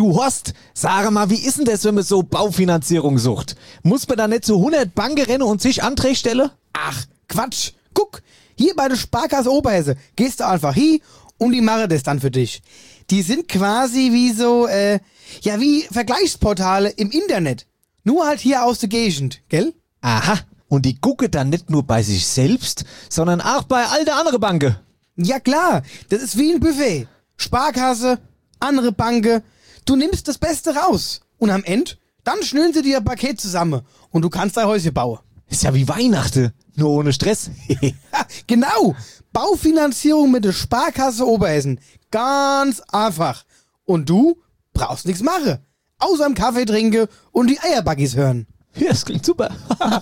Du Horst, sag mal, wie ist denn das, wenn man so Baufinanzierung sucht? Muss man da nicht zu 100 Banken rennen und sich Anträge stellen? Ach, Quatsch. Guck, hier bei der Sparkasse Oberhesse gehst du einfach hin und die machen das dann für dich. Die sind quasi wie so, wie Vergleichsportale im Internet. Nur halt hier aus der Gegend, gell? Aha, und die gucken dann nicht nur bei sich selbst, sondern auch bei all der anderen Banken. Ja klar, das ist wie ein Buffet. Sparkasse, andere Banken. Du nimmst das Beste raus. Und am Ende, dann schnüren sie dir ein Paket zusammen und du kannst dein Häuschen bauen. Ist ja wie Weihnachten, nur ohne Stress. Ha, genau, Baufinanzierung mit der Sparkasse Oberhessen. Ganz einfach. Und du brauchst nichts machen. Außer einen Kaffee trinken und die Eierbuggies hören. Ja, das klingt super.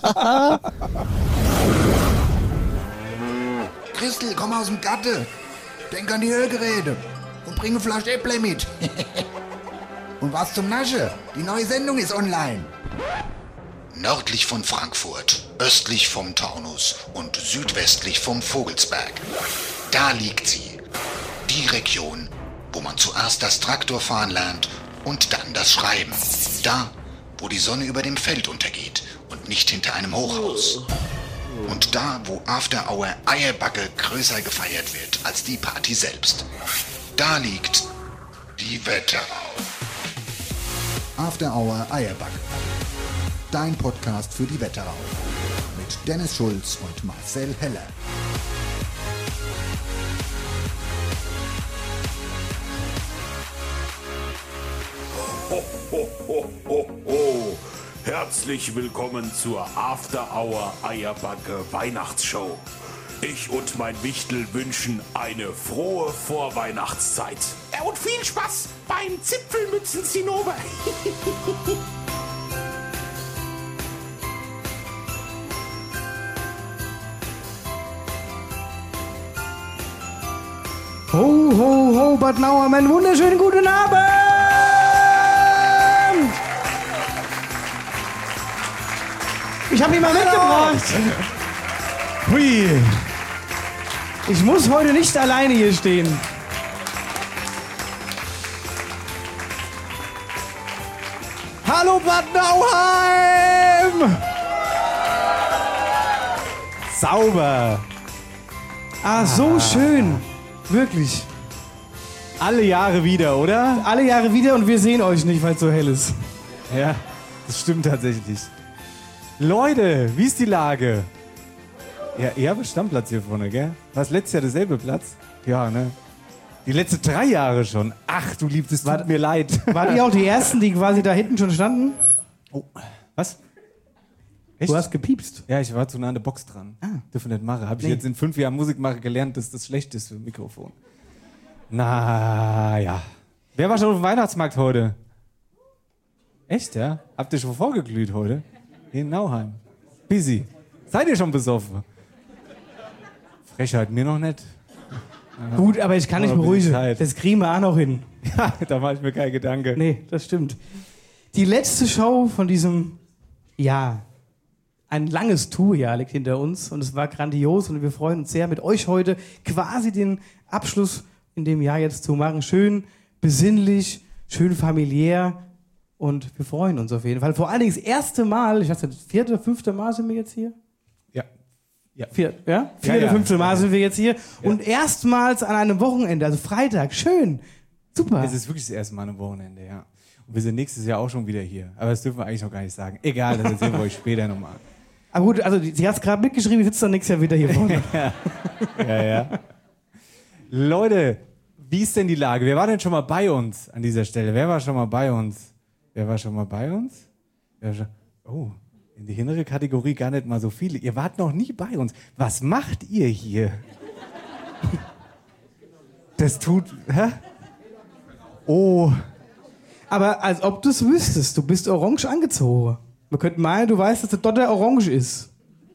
Christel, komm aus dem Gatte. Denk an die Ölgeräte. Und bring eine Flasche Äpple mit. Und was zum Nasche? Die neue Sendung ist online. Nördlich von Frankfurt, östlich vom Taunus und südwestlich vom Vogelsberg. Da liegt sie. Die Region, wo man zuerst das Traktorfahren lernt und dann das Schreiben. Da, wo die Sonne über dem Feld untergeht und nicht hinter einem Hochhaus. Und da, wo After Hour Eierbacke größer gefeiert wird als die Party selbst. Da liegt die Wetterau. After Hour Eierbacke. Dein Podcast für die Wetterau. Mit Dennis Schulz und Marcel Heller. Ho, ho, ho, ho, ho. Herzlich willkommen zur After Hour Eierbacke Weihnachtsshow. Ich und mein Wichtel wünschen eine frohe Vorweihnachtszeit. Und viel Spaß beim Zipfelmützen-Zinnober. Ho, ho, ho, Bad Nauheim, einen wunderschönen guten Abend! Ich habe ihn mal mitgebracht. Hui. Ich muss heute nicht alleine hier stehen. Hallo Bad Nauheim! Sauber. Ah, so schön. Wirklich. Alle Jahre wieder, oder? Alle Jahre wieder und wir sehen euch nicht, weil es so hell ist. Ja, das stimmt tatsächlich. Leute, wie ist die Lage? Ja, ihr habt einen Stammplatz hier vorne, gell? War es letztes Jahr derselbe Platz? Ja, ne? Die letzten 3 Jahre schon. Ach, du Liebes, tut mir leid. Wart ihr auch die Ersten, die quasi da hinten schon standen? Oh, was? Echt? Du hast gepiepst. Ja, ich war zu nah an der Box dran. Dürfen nicht machen. Habe ich jetzt in 5 Jahren Musikmache gelernt, dass das schlecht ist für ein Mikrofon. Na ja. Wer war schon auf dem Weihnachtsmarkt heute? Echt, ja? Habt ihr schon vorgeglüht heute? In Nauheim. Busy. Seid ihr schon besoffen? Frechheit, mir noch nicht. Gut, aber ich kann nicht Aber beruhigen. Zeit. Das kriegen wir auch noch hin. Ja, da mache ich mir keinen Gedanke. Nee, das stimmt. Die letzte Show von diesem Jahr. Ein langes Tourjahr liegt hinter uns und es war grandios und wir freuen uns sehr, mit euch heute quasi den Abschluss in dem Jahr jetzt zu machen. Schön besinnlich, schön familiär und wir freuen uns auf jeden Fall. Vor allen Dingen das erste Mal, ich weiß nicht, 4., 5. Mal sind wir jetzt hier? Ja. Ja. 4., 4., Ja. 5. Mal sind wir jetzt hier und erstmals an einem Wochenende, also Freitag, schön, super. Es ist wirklich das erste Mal am Wochenende, ja. Und wir sind nächstes Jahr auch schon wieder hier. Aber das dürfen wir eigentlich noch gar nicht sagen. Egal, das erzählen wir euch später nochmal. Aber gut, also sie hat es gerade mitgeschrieben, sitzt dann nächstes Jahr wieder hier vorne. Ja. Leute, wie ist denn die Lage? Wer war denn schon mal bei uns an dieser Stelle? Wer war schon mal bei uns? Oh, in die hintere Kategorie gar nicht mal so viele. Ihr wart noch nie bei uns. Was macht ihr hier? Das tut... Hä? Oh. Aber als ob du es wüsstest, du bist orange angezogen. Man könnte meinen, du weißt, dass der Dotter orange ist.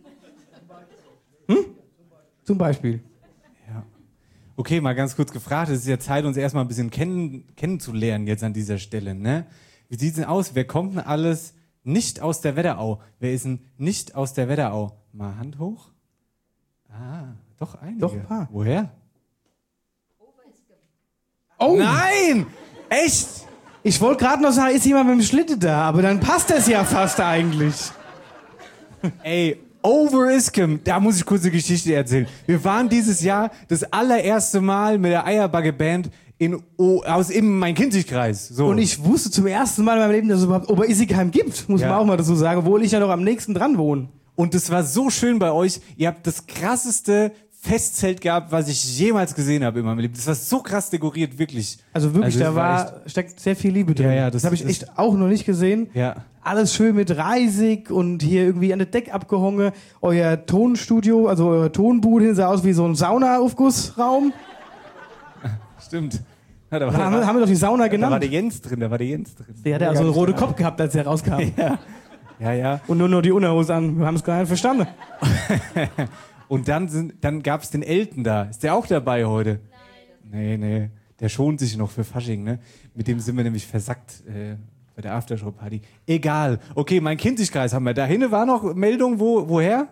Zum Beispiel. Ja. Okay, mal ganz kurz gefragt. Es ist ja Zeit, uns erstmal ein bisschen kennenzulernen jetzt an dieser Stelle. Ne? Wie sieht es denn aus? Wer kommt denn alles nicht aus der Wetterau? Wer ist denn nicht aus der Wetterau? Mal Hand hoch. Ah, doch einige. Doch ein paar. Woher? Oh! Nein! Echt? Ich wollte gerade noch sagen, ist jemand mit dem Schlitten da, aber dann passt das ja fast eigentlich. Ey, Over Iscombe, da muss ich kurz eine Geschichte erzählen. Wir waren dieses Jahr das allererste Mal mit der Eierbagge-Band in meinem Kinzigkreis. So. Und ich wusste zum ersten Mal in meinem Leben, dass es überhaupt Oberissigheim gibt, muss man auch mal dazu sagen, obwohl ich ja noch am nächsten dran wohne. Und es war so schön bei euch. Ihr habt das krasseste Festzelt gehabt, was ich jemals gesehen habe in meinem Leben. Das war so krass dekoriert, wirklich. Also wirklich, da steckt sehr viel Liebe drin. Ja, das habe ich echt auch noch nicht gesehen. Ja. Alles schön mit Reisig und hier irgendwie an der Deck abgehongen. Euer Tonstudio, also eure Tonbude, sah aus wie so ein Saunaaufgussraum. Stimmt. Ja, haben wir doch die Sauna genannt. Da war der Jens drin. Der hatte also einen roten Kopf gehabt, als er rauskam. Ja. Und nur die Unterhose an. Wir haben es gar nicht verstanden. Und dann gab es den Elton da. Ist der auch dabei heute? Nein. Nee. Der schont sich noch für Fasching, ne? Mit dem sind wir nämlich versackt bei der Aftershow-Party. Egal. Okay, mein Kinzigkreis haben wir. Da hinten war noch Meldung, woher?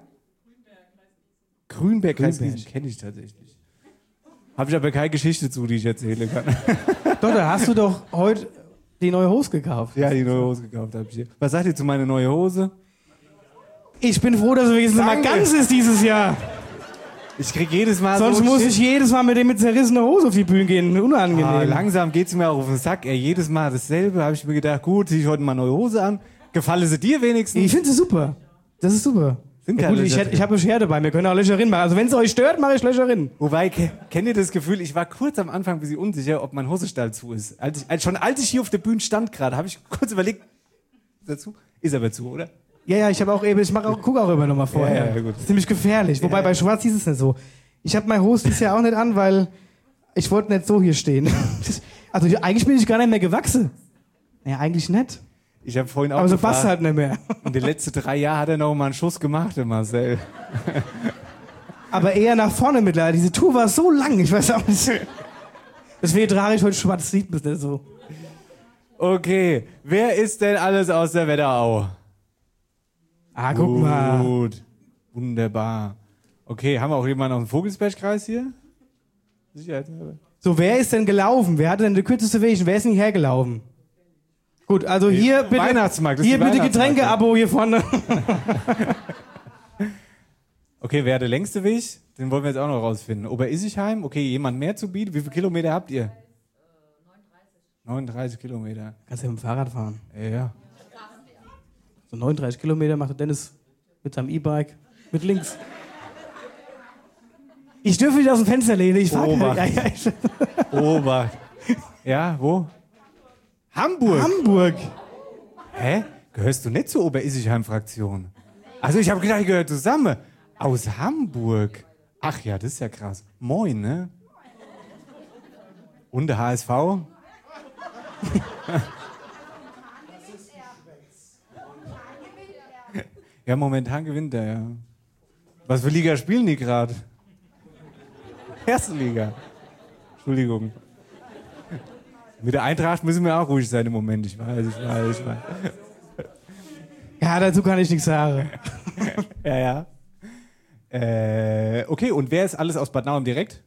Grünberg. Grünberg. Kenne ich tatsächlich. Habe ich aber keine Geschichte zu, die ich erzählen kann. Doch, da hast du doch heute die neue Hose gekauft. Ja, die neue Hose gekauft habe ich hier. Was sagt ihr zu meiner neuen Hose? Ich bin froh, dass er wenigstens mal ganz ist dieses Jahr. Ich krieg jedes Mal Sonst muss ich jedes Mal mit dem mit zerrissener Hose auf die Bühne gehen. Unangenehm. Langsam geht's mir auch auf den Sack. Jedes Mal dasselbe. Habe ich mir gedacht, gut, zieh ich heute mal neue Hose an. Gefalle sie dir wenigstens? Ich finde sie super. Das ist super. Ja, gut, ich habe eine Schere dabei. Wir können auch Löcher machen. Also wenn es euch stört, mache ich Löcher rein. Wobei, kennt ihr das Gefühl, ich war kurz am Anfang ein bisschen unsicher, ob mein Hosestall zu ist. Als ich hier auf der Bühne stand gerade, habe ich kurz überlegt, ist er zu? Ist aber zu, oder? Ja, ich gucke auch immer noch mal vorher. Ja, gut. Das ist ziemlich gefährlich. Wobei bei Schwarz hieß es nicht so. Ich habe mein Host ja auch nicht an, weil ich wollte nicht so hier stehen. Also eigentlich bin ich gar nicht mehr gewachsen. Ja, eigentlich nicht. Ich habe vorhin auch aber so passt halt nicht mehr. In den letzten 3 Jahren hat er noch mal einen Schuss gemacht, der Marcel. Aber eher nach vorne mittlerweile. Diese Tour war so lang, ich weiß auch nicht. Deswegen trage ich heute schwarz, sieht man nicht so. Okay, wer ist denn alles aus der Wetterau? Ah, guck mal. Gut, wunderbar. Okay, haben wir auch jemanden aus dem Vogelsbergkreis hier? Sicherheitshalber. So, wer ist denn gelaufen? Wer hatte denn den kürzesten Weg? Wer ist nicht hergelaufen? Gut, also hier bitte, Weihnachtsmarkt, hier bitte Getränke-Abo hier vorne. Okay, wer hat der längste Weg? Den wollen wir jetzt auch noch rausfinden. Oberissigheim, okay, jemand mehr zu bieten? Wie viele Kilometer habt ihr? 39 Kilometer. Kannst du ja mit dem Fahrrad fahren. Ja. So 39 Kilometer macht der Dennis mit seinem E-Bike mit links. Ich dürfte nicht aus dem Fenster lehnen. Ich fahre Obacht. Ja, wo? Hamburg. Hä? Gehörst du nicht zur Oberissigheim-Fraktion? Also ich habe gedacht, ihr gehört zusammen. Aus Hamburg. Ach ja, das ist ja krass. Moin, ne? Und der HSV? Ja, momentan gewinnt er, ja. Was für Liga spielen die gerade? Erste Liga. Entschuldigung. Mit der Eintracht müssen wir auch ruhig sein im Moment. Ich weiß. Ja, dazu kann ich nichts sagen. Ja. Okay, und wer ist alles aus Bad Nauheim direkt?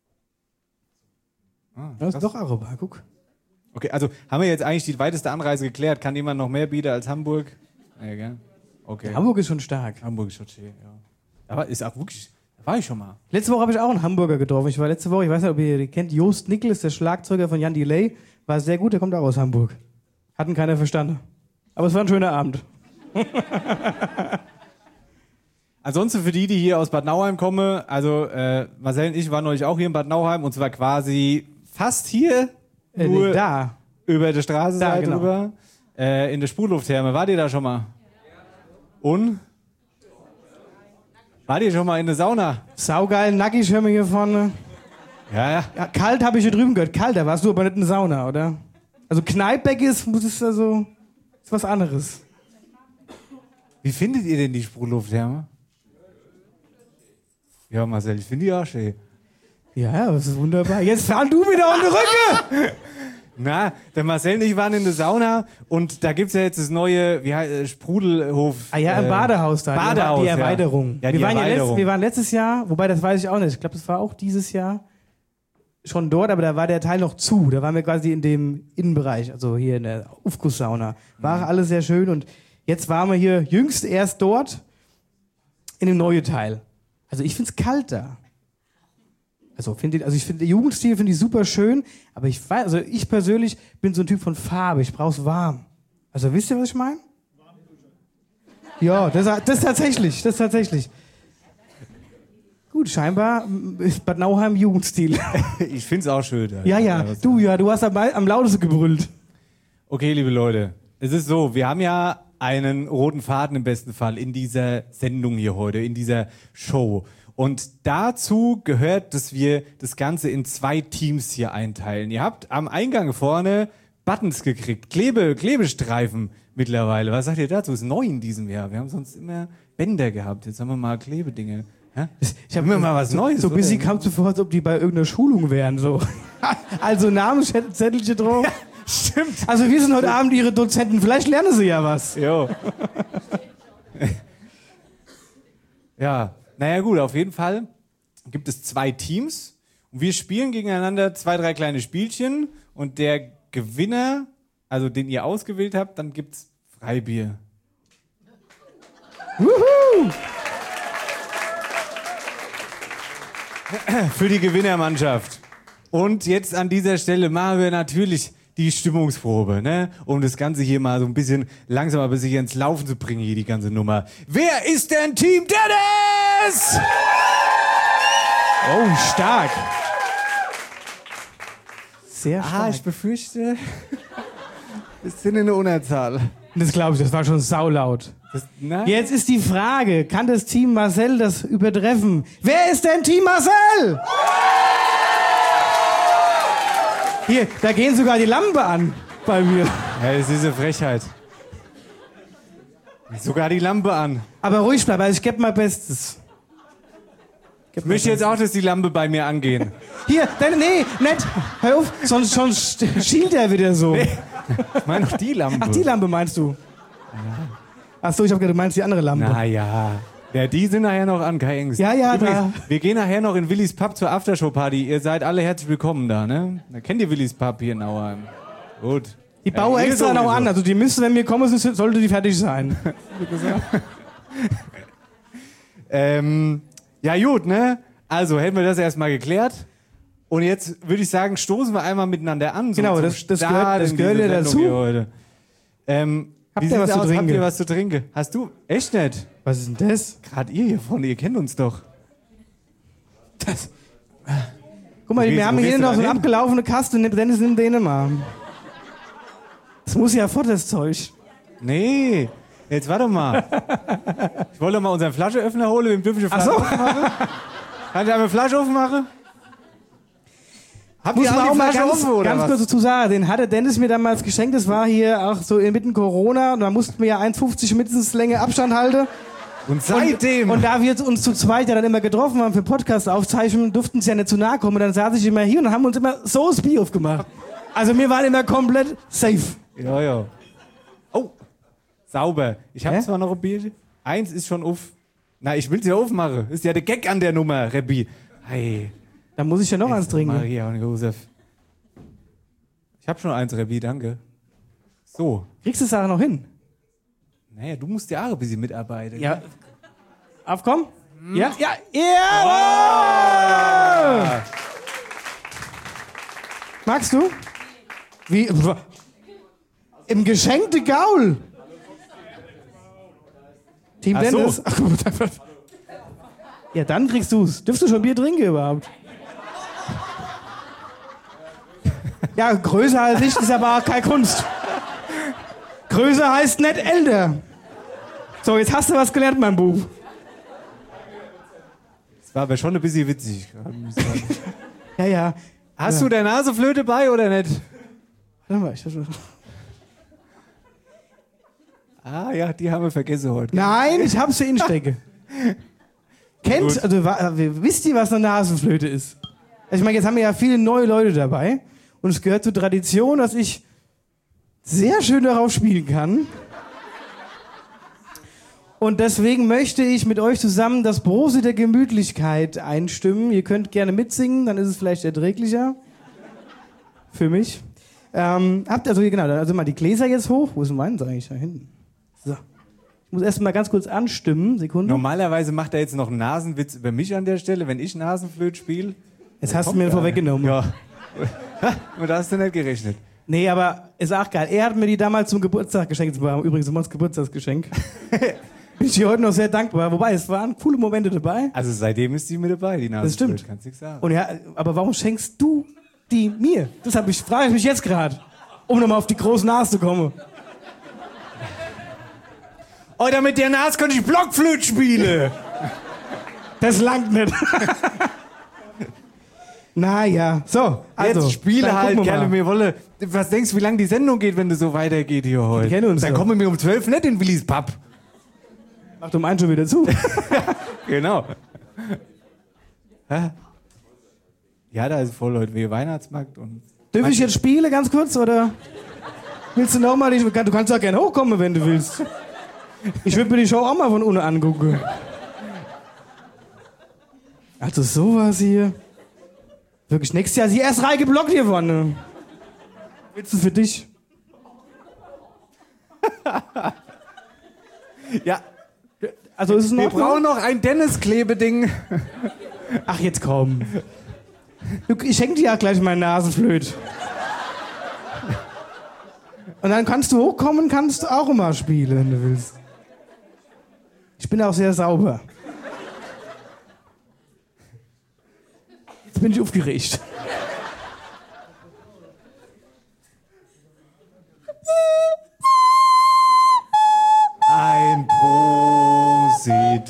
Das ist doch Araber, guck. Okay, also haben wir jetzt eigentlich die weiteste Anreise geklärt? Kann jemand noch mehr bieten als Hamburg? Ja, gell? Okay. Ja, Hamburg ist schon stark. Hamburg ist schon schön, ja. Aber ist auch wirklich, da war ich schon mal. Letzte Woche habe ich auch einen Hamburger getroffen. Ich war letzte Woche, ich weiß nicht, ob ihr den kennt, Joost Nickel ist der Schlagzeuger von Jan Delay. War sehr gut, der kommt auch aus Hamburg. Hatten keiner verstanden. Aber es war ein schöner Abend. Ansonsten für die hier aus Bad Nauheim kommen, also Marcel und ich waren neulich auch hier in Bad Nauheim und zwar quasi fast hier, nur da. Über der Straße da, genau. drüber, in der Sprudelufttherme. Wart ihr da schon mal? Und? Wart ihr schon mal in der Sauna? Saugeil, nackig, hören wir hier vorne. Ja. Kalt habe ich hier drüben gehört. Kalt, da warst du aber nicht in der Sauna, oder? Also Kneippbeck ist was anderes. Wie findet ihr denn die Sprudelufttherme? Ja, Marcel, ich finde die auch schön. Ja, das ist wunderbar. Jetzt fahr du wieder um die Rücke! Na, der Marcel und ich waren in der Sauna und da gibt es ja jetzt das neue, Sprudelhof. Ah ja, im Badehaus da. Badehaus, die Erweiterung. Ja, wir waren letztes Jahr, wobei das weiß ich auch nicht. Ich glaube, das war auch dieses Jahr. schon dort, aber da war der Teil noch zu. Da waren wir quasi in dem Innenbereich, also hier in der Aufgusssauna. War alles sehr schön und jetzt waren wir hier jüngst erst dort in dem neuen Teil. Also ich find's kalt da. Ich finde den Jugendstil finde ich super schön, aber ich persönlich bin so ein Typ von Farbe. Ich brauch's warm. Also wisst ihr, was ich meine? Ja, das tatsächlich. Gut, scheinbar ist Bad Nauheim Jugendstil. Ich find's auch schön. Ja, du hast am lautesten gebrüllt. Okay, liebe Leute, es ist so, wir haben ja einen roten Faden im besten Fall in dieser Sendung hier heute, in dieser Show. Und dazu gehört, dass wir das Ganze in 2 Teams hier einteilen. Ihr habt am Eingang vorne Buttons gekriegt, Klebestreifen mittlerweile. Was sagt ihr dazu? Ist neu in diesem Jahr. Wir haben sonst immer Bänder gehabt. Jetzt haben wir mal Klebedinge. Ja? Ich habe immer mal was Neues. So busy kam es vor, als ob die bei irgendeiner Schulung wären. So. Also Namenszettelchen drauf. Ja, stimmt. Also wir sind heute Abend ihre Dozenten. Vielleicht lernen sie ja was. Jo. Ja. Naja gut, auf jeden Fall gibt es 2 Teams und wir spielen gegeneinander 2, 3 kleine Spielchen und der Gewinner, also den ihr ausgewählt habt, dann gibt's Freibier. Wuhu! Für die Gewinnermannschaft. Und jetzt an dieser Stelle machen wir natürlich die Stimmungsprobe, ne? Um das Ganze hier mal so ein bisschen langsam aber sicher ins Laufen zu bringen, hier die ganze Nummer. Wer ist denn Team Dennis? Oh, stark. Sehr stark. Ich befürchte, wir sind in der Unterzahl. Das glaube ich, das war schon saulaut. Jetzt ist die Frage, kann das Team Marcel das übertreffen? Wer ist denn Team Marcel? Hier, da gehen sogar die Lampe an bei mir. Ja, das ist eine Frechheit. Sogar die Lampe an. Aber ruhig bleiben, also ich gebe mein Bestes. Ich möchte jetzt auch, dass die Lampe bei mir angehen. Hier, nee, nett. Hör auf, sonst schielt er wieder so. Nee. Ich meine doch die Lampe. Ach, die Lampe meinst du? Ja. Ach so, ich habe gedacht, du meinst die andere Lampe. Naja. Ja, die sind nachher noch an, keine Angst. Ja, Übrigens, da. Wir gehen nachher noch in Willis Pub zur Aftershow-Party. Ihr seid alle herzlich willkommen da, ne? Da kennt ihr Willis Pub hier in Auheim. Gut. Die bauen extra noch an, also die müsste, wenn wir kommen, sollte die fertig sein. Ja gut, ne? Also hätten wir das erstmal geklärt. Und jetzt würde ich sagen, stoßen wir einmal miteinander an. So genau, das gehört ja dazu. Habt ihr was zu trinken? Habt ihr was zu trinken? Hast du? Echt nicht? Was ist denn das? Gerade ihr hier vorne, ihr kennt uns doch. Das. Guck mal, wir haben hier noch so eine abgelaufene Kaste. Dennis, nimm den mal. Das muss ja fort, das Zeug. Nee, jetzt warte mal. Ich wollte mal unseren Flascheöffner holen. Wem dürfen wir Flasche aufmachen? Kann ich eine Flasche aufmachen? Muss man auch mal ganz kurz dazu sagen, den hatte Dennis mir damals geschenkt, das war hier auch so inmitten Corona und da mussten wir ja 1,50 mindestens Länge Abstand halten. Und seitdem... Und da wir uns zu zweit ja dann immer getroffen haben für Podcast-Aufzeichnungen, durften sie ja nicht zu nahe kommen und dann saß ich immer hier und dann haben wir uns immer so das Bier aufgemacht. Also wir waren immer komplett safe. Ja. Oh, sauber. Ich habe zwar noch ein Bier. Eins ist schon auf. Na, ich will es ja aufmachen. Ist ja der Gag an der Nummer, Rebbi. Hey. Da muss ich ja noch eins trinken. Maria und Josef. Ich habe schon eins, Rebbi, danke. So. Kriegst du es da noch hin? Naja, du musst ja auch ein bisschen mitarbeiten. Ja. Aufkommen? Ja. Oh! Magst du? Wie? Im geschenkte Gaul. Team Dennis. Ach, ja, dann kriegst du's. Dürfst du schon Bier trinken überhaupt? Ja, größer als ich ist aber auch keine Kunst. Größer heißt nicht älter. So, jetzt hast du was gelernt, mein Buch. Das war aber schon ein bisschen witzig. Ja. Hast du der Naseflöte bei oder nicht? Warte mal, Ah ja, die haben wir vergessen heute. Nein, ich hab's für ihn stecke. Wisst ihr, was eine Nasenflöte ist? Also ich meine, jetzt haben wir ja viele neue Leute dabei. Und es gehört zur Tradition, dass ich sehr schön darauf spielen kann. Und deswegen möchte ich mit euch zusammen das Brose der Gemütlichkeit einstimmen. Ihr könnt gerne mitsingen, dann ist es vielleicht erträglicher. Für mich. Also mal die Gläser jetzt hoch. Wo ist denn meins eigentlich? Da hinten. So. Ich muss erst mal ganz kurz anstimmen. Sekunde. Normalerweise macht er jetzt noch einen Nasenwitz über mich an der Stelle, wenn ich Nasenflöte spiele. Jetzt hast du mir vorweggenommen. Ja. Und da hast du nicht gerechnet. Nee, aber ist auch geil. Er hat mir die damals zum Geburtstag geschenkt. Das war übrigens immer das Geburtstagsgeschenk. Bin ich dir heute noch sehr dankbar. Wobei, es waren coole Momente dabei. Also seitdem ist die mit dabei, die Nasenflöte. Das stimmt. Kannst nichts sagen. Und ja, aber warum schenkst du die mir? Das frage ich mich jetzt gerade. Um nochmal auf die große Nase zu kommen. Oder mit der Nase könnte ich Blockflöte spielen. Das langt nicht. Naja, so. Also, jetzt spiele halt gerne mal. mir Wolle. Was denkst du, wie lange die Sendung geht, wenn du so weitergeht hier heute? Wir kennen uns Dann doch. kommen wir um 12 nicht in Willis Pub. Macht um einen schon wieder zu. Genau. Hä? Ja, da ist voll heute wie Weihnachtsmarkt. Und Dürfen ich jetzt spielen, ganz kurz, oder willst du nochmal? Du kannst auch gerne hochkommen, wenn du willst. Ich würde mir die Show auch mal von unten angucken. Also sowas hier. Wirklich, nächstes Jahr ist die erste Reihe geblockt hier vorne. Willst du für dich? ja, Also ist es wir noch. brauchen noch ein Dennis-Klebeding. Ach, jetzt komm. Ich schenke dir ja gleich meine Nasenflöte. Und dann kannst du hochkommen, kannst auch immer spielen, wenn du willst. Ich bin auch sehr sauber. Jetzt bin ich aufgeregt. Ein Prosit.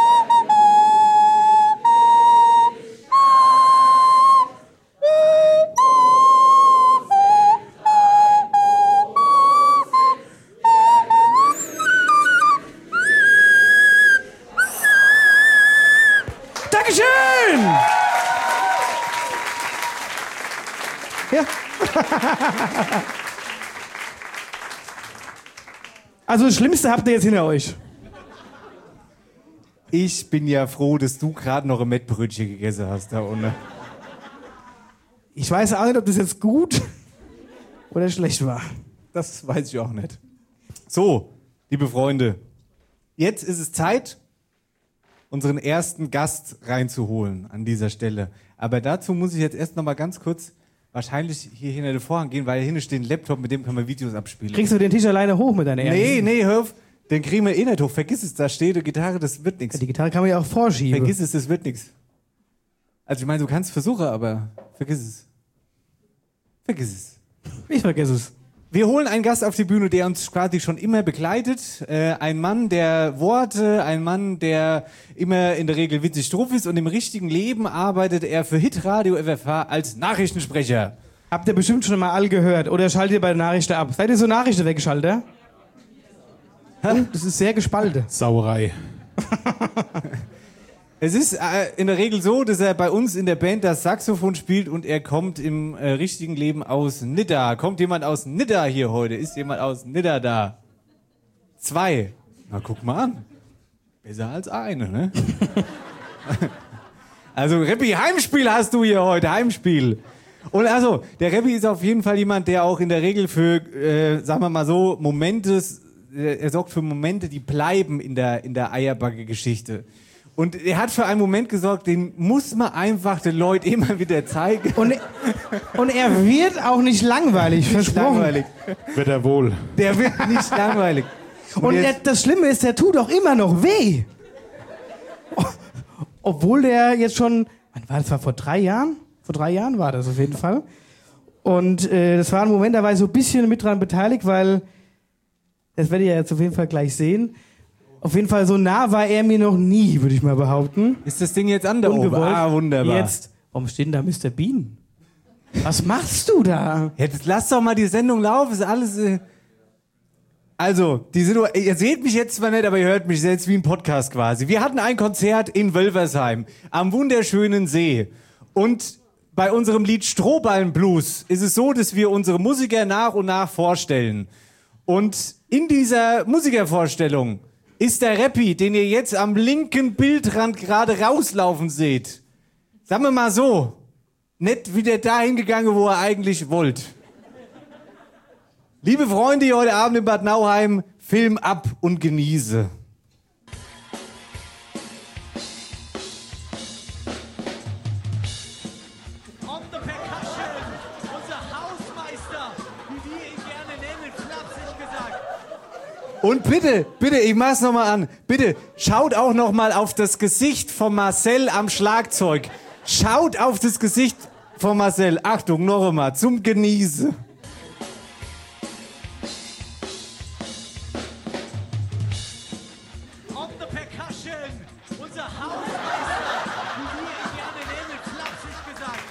Dankeschön! Ja. Also das Schlimmste habt ihr jetzt hinter euch. Ich bin ja froh, dass du gerade noch ein Mettbrötchen gegessen hast da unten. Ich weiß auch nicht, ob das jetzt gut oder schlecht war. Das weiß ich auch nicht. So, liebe Freunde, jetzt ist es Zeit, unseren ersten Gast reinzuholen an dieser Stelle. Aber dazu muss ich jetzt erst noch mal ganz kurz wahrscheinlich hier hinter den Vorhang gehen, weil hier hinten steht ein Laptop, mit dem kann man Videos abspielen. Kriegst du den Tisch alleine hoch mit deiner Erde? Nee, hör auf. Den kriegen wir eh nicht hoch. Vergiss es, da steht eine Gitarre, das wird nichts. Die Gitarre kann man ja auch vorschieben. Vergiss es, das wird nichts. Also ich meine, du kannst versuchen, aber vergiss es. Vergiss es. Ich vergesse es. Wir holen einen Gast auf die Bühne, der uns quasi schon immer begleitet. Ein Mann der Worte, ein Mann, der immer in der Regel witzig drauf ist. Und im richtigen Leben arbeitet er für Hitradio FFH als Nachrichtensprecher. Habt ihr bestimmt schon mal alle gehört. Oder schaltet ihr bei der Nachrichten ab? Seid ihr so Nachrichten weggeschaltet? Das ist sehr gespalten. Sauerei. Es ist in der Regel so, dass er bei uns in der Band das Saxophon spielt und er kommt im richtigen Leben aus Nidda. Kommt jemand aus Nidda hier heute? Ist jemand aus Nidda da? 2. Na, guck mal an. Besser als eine, ne? Also, Reppi, Heimspiel hast du hier heute, Heimspiel. Und also, der Reppi ist auf jeden Fall jemand, der auch in der Regel für, sagen wir mal so, er sorgt für Momente, die bleiben in der Eierbacke-Geschichte. Und er hat für einen Moment gesorgt, den muss man einfach den Leuten immer wieder zeigen. Und er wird auch nicht langweilig, versprochen. Langweilig. Wird er wohl. Der wird nicht langweilig. Und das Schlimme ist, der tut auch immer noch weh. Obwohl der jetzt schon, wann war das? War vor 3 Jahren? Vor 3 Jahren war das auf jeden Fall. Und das war ein Moment, da war ich so ein bisschen mit dran beteiligt, weil, das werdet ihr jetzt auf jeden Fall gleich sehen, auf jeden Fall so nah war er mir noch nie, würde ich mal behaupten. Ist das Ding jetzt an der oben? Ah, wunderbar. Jetzt, warum steht denn da Mr. Bean? Was machst du da? Jetzt lass doch mal die Sendung laufen, ist alles... Also, ihr seht mich jetzt zwar nicht, aber ihr hört mich selbst wie ein Podcast quasi. Wir hatten ein Konzert in Wölversheim am wunderschönen See. Und bei unserem Lied Strohballenblues ist es so, dass wir unsere Musiker nach und nach vorstellen. Und in dieser Musikervorstellung ist der Rappi, den ihr jetzt am linken Bildrand gerade rauslaufen seht. Sagen wir mal so, nicht wieder dahin gegangen, wo er eigentlich wollte. Liebe Freunde, hier heute Abend in Bad Nauheim, Film ab und genieße. Und bitte, ich mach's nochmal an. Bitte, schaut auch nochmal auf das Gesicht von Marcel am Schlagzeug. Schaut auf das Gesicht von Marcel. Achtung, noch einmal, zum Genießen. On the percussion, unser Hausmeister, wie wir ihn gerne nennen, flapsig gesagt.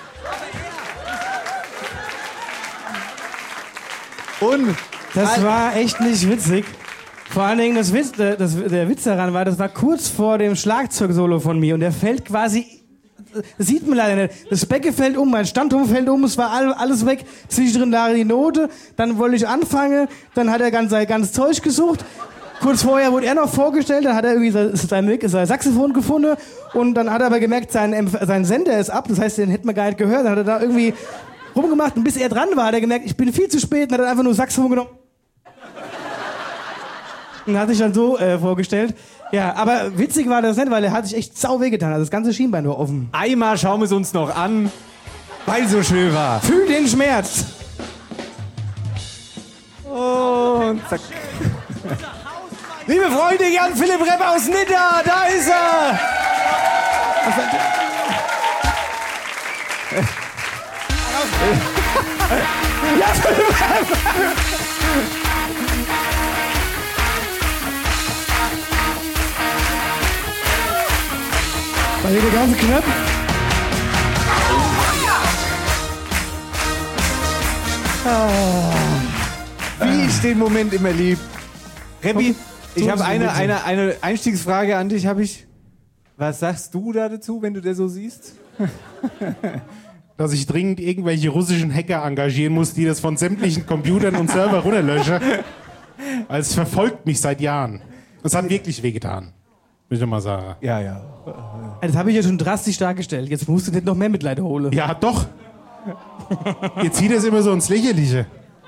Aber Und Das war echt nicht witzig. Vor allen Dingen, der Witz daran war, das war kurz vor dem Schlagzeugsolo von mir und der fällt quasi, das sieht man leider nicht, das Becken fällt um, mein Standturm fällt um, es war alles weg, zwischendrin lag die Note, dann wollte ich anfangen, dann hat er sein ganzes Zeug gesucht, kurz vorher wurde er noch vorgestellt, dann hat er irgendwie sein Saxophon gefunden und dann hat er aber gemerkt, sein Sender ist ab, das heißt, den hätten wir gar nicht gehört, dann hat er da irgendwie rumgemacht und bis er dran war, hat er gemerkt, ich bin viel zu spät und hat dann einfach nur Saxophon genommen. Und hat sich dann so vorgestellt. Ja, aber witzig war das nicht, weil er hat sich echt sau wehgetan. Also das ganze Schienbein war offen. einmal schauen wir es uns noch an, weil so schön war. Fühl den Schmerz. Und zack. Liebe Freunde, Jan-Philipp Repp aus Nidda, da ist er! War hier der ganze knapp? Wie ich den Moment immer lieb. Reppi, ich habe eine Einstiegsfrage an dich. Was sagst du da dazu, wenn du das so siehst? Dass ich dringend irgendwelche russischen Hacker engagieren muss, die das von sämtlichen Computern und Server runterlöschen. Also es verfolgt mich seit Jahren. Es hat wirklich wehgetan. Will ich noch mal sagen. Ja. Das habe ich ja schon drastisch dargestellt. Jetzt musst du nicht noch mehr Mitleid holen. Ja, doch. Jetzt zieht es immer so ins Lächerliche.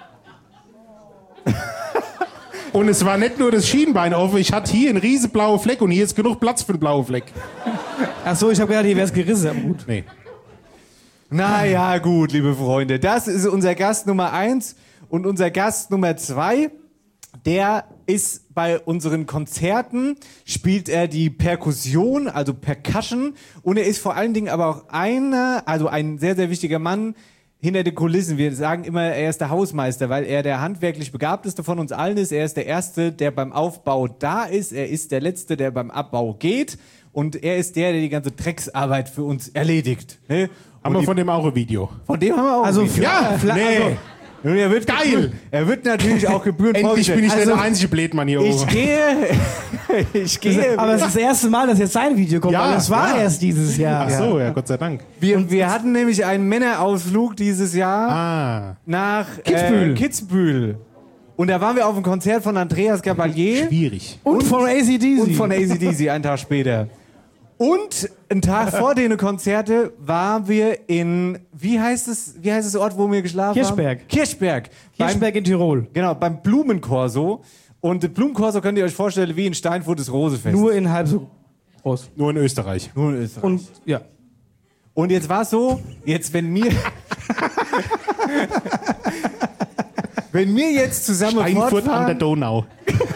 Und es war nicht nur das Schienbein offen, ich hatte hier einen riesen blauen Fleck und hier ist genug Platz für einen blauen Fleck. Ach so, ich habe gedacht, hier wäre es gerissen. Aber gut. Nee. Naja, gut, liebe Freunde. Das ist unser Gast Nummer 1 und unser Gast Nummer 2. Der ist bei unseren Konzerten, spielt er die Perkussion, also Percussion. Und er ist vor allen Dingen aber auch ein sehr, sehr wichtiger Mann hinter den Kulissen. Wir sagen immer, er ist der Hausmeister, weil er der handwerklich Begabteste von uns allen ist. Er ist der Erste, der beim Aufbau da ist. Er ist der Letzte, der beim Abbau geht. Und er ist der die ganze Drecksarbeit für uns erledigt. Ne? Haben wir von dem auch ein Video? Von dem haben wir auch ein Video. Ja, nee. Und er wird Geil! Er wird natürlich auch gebührend Endlich bin ich vorgestellt. der einzige Blätmann hier oben. Ich gehe. Aber es ist das erste Mal, dass jetzt sein Video kommt. Ja, weil das war ja. erst dieses Jahr. Ach so, ja, Gott sei Dank. Wir hatten nämlich einen Männerausflug dieses Jahr nach Kitzbühel. Und da waren wir auf einem Konzert von Andreas Gabalier. Schwierig. Und von AC/DC. Und von AC/DC einen Tag später. Und einen Tag vor den Konzerte waren wir in, wie heißt das Ort, wo wir geschlafen haben? Kirchberg. Kirchberg in Tirol. Genau, beim Blumenkorso. Und das Blumenkorso könnt ihr euch vorstellen wie in Steinfurt das Rosefest. Nur in halb so groß. Nur in Österreich. Nur in Österreich. Und ja. Und jetzt war es so, wenn wir jetzt zusammen Steinfurt an fortfahren, der Donau.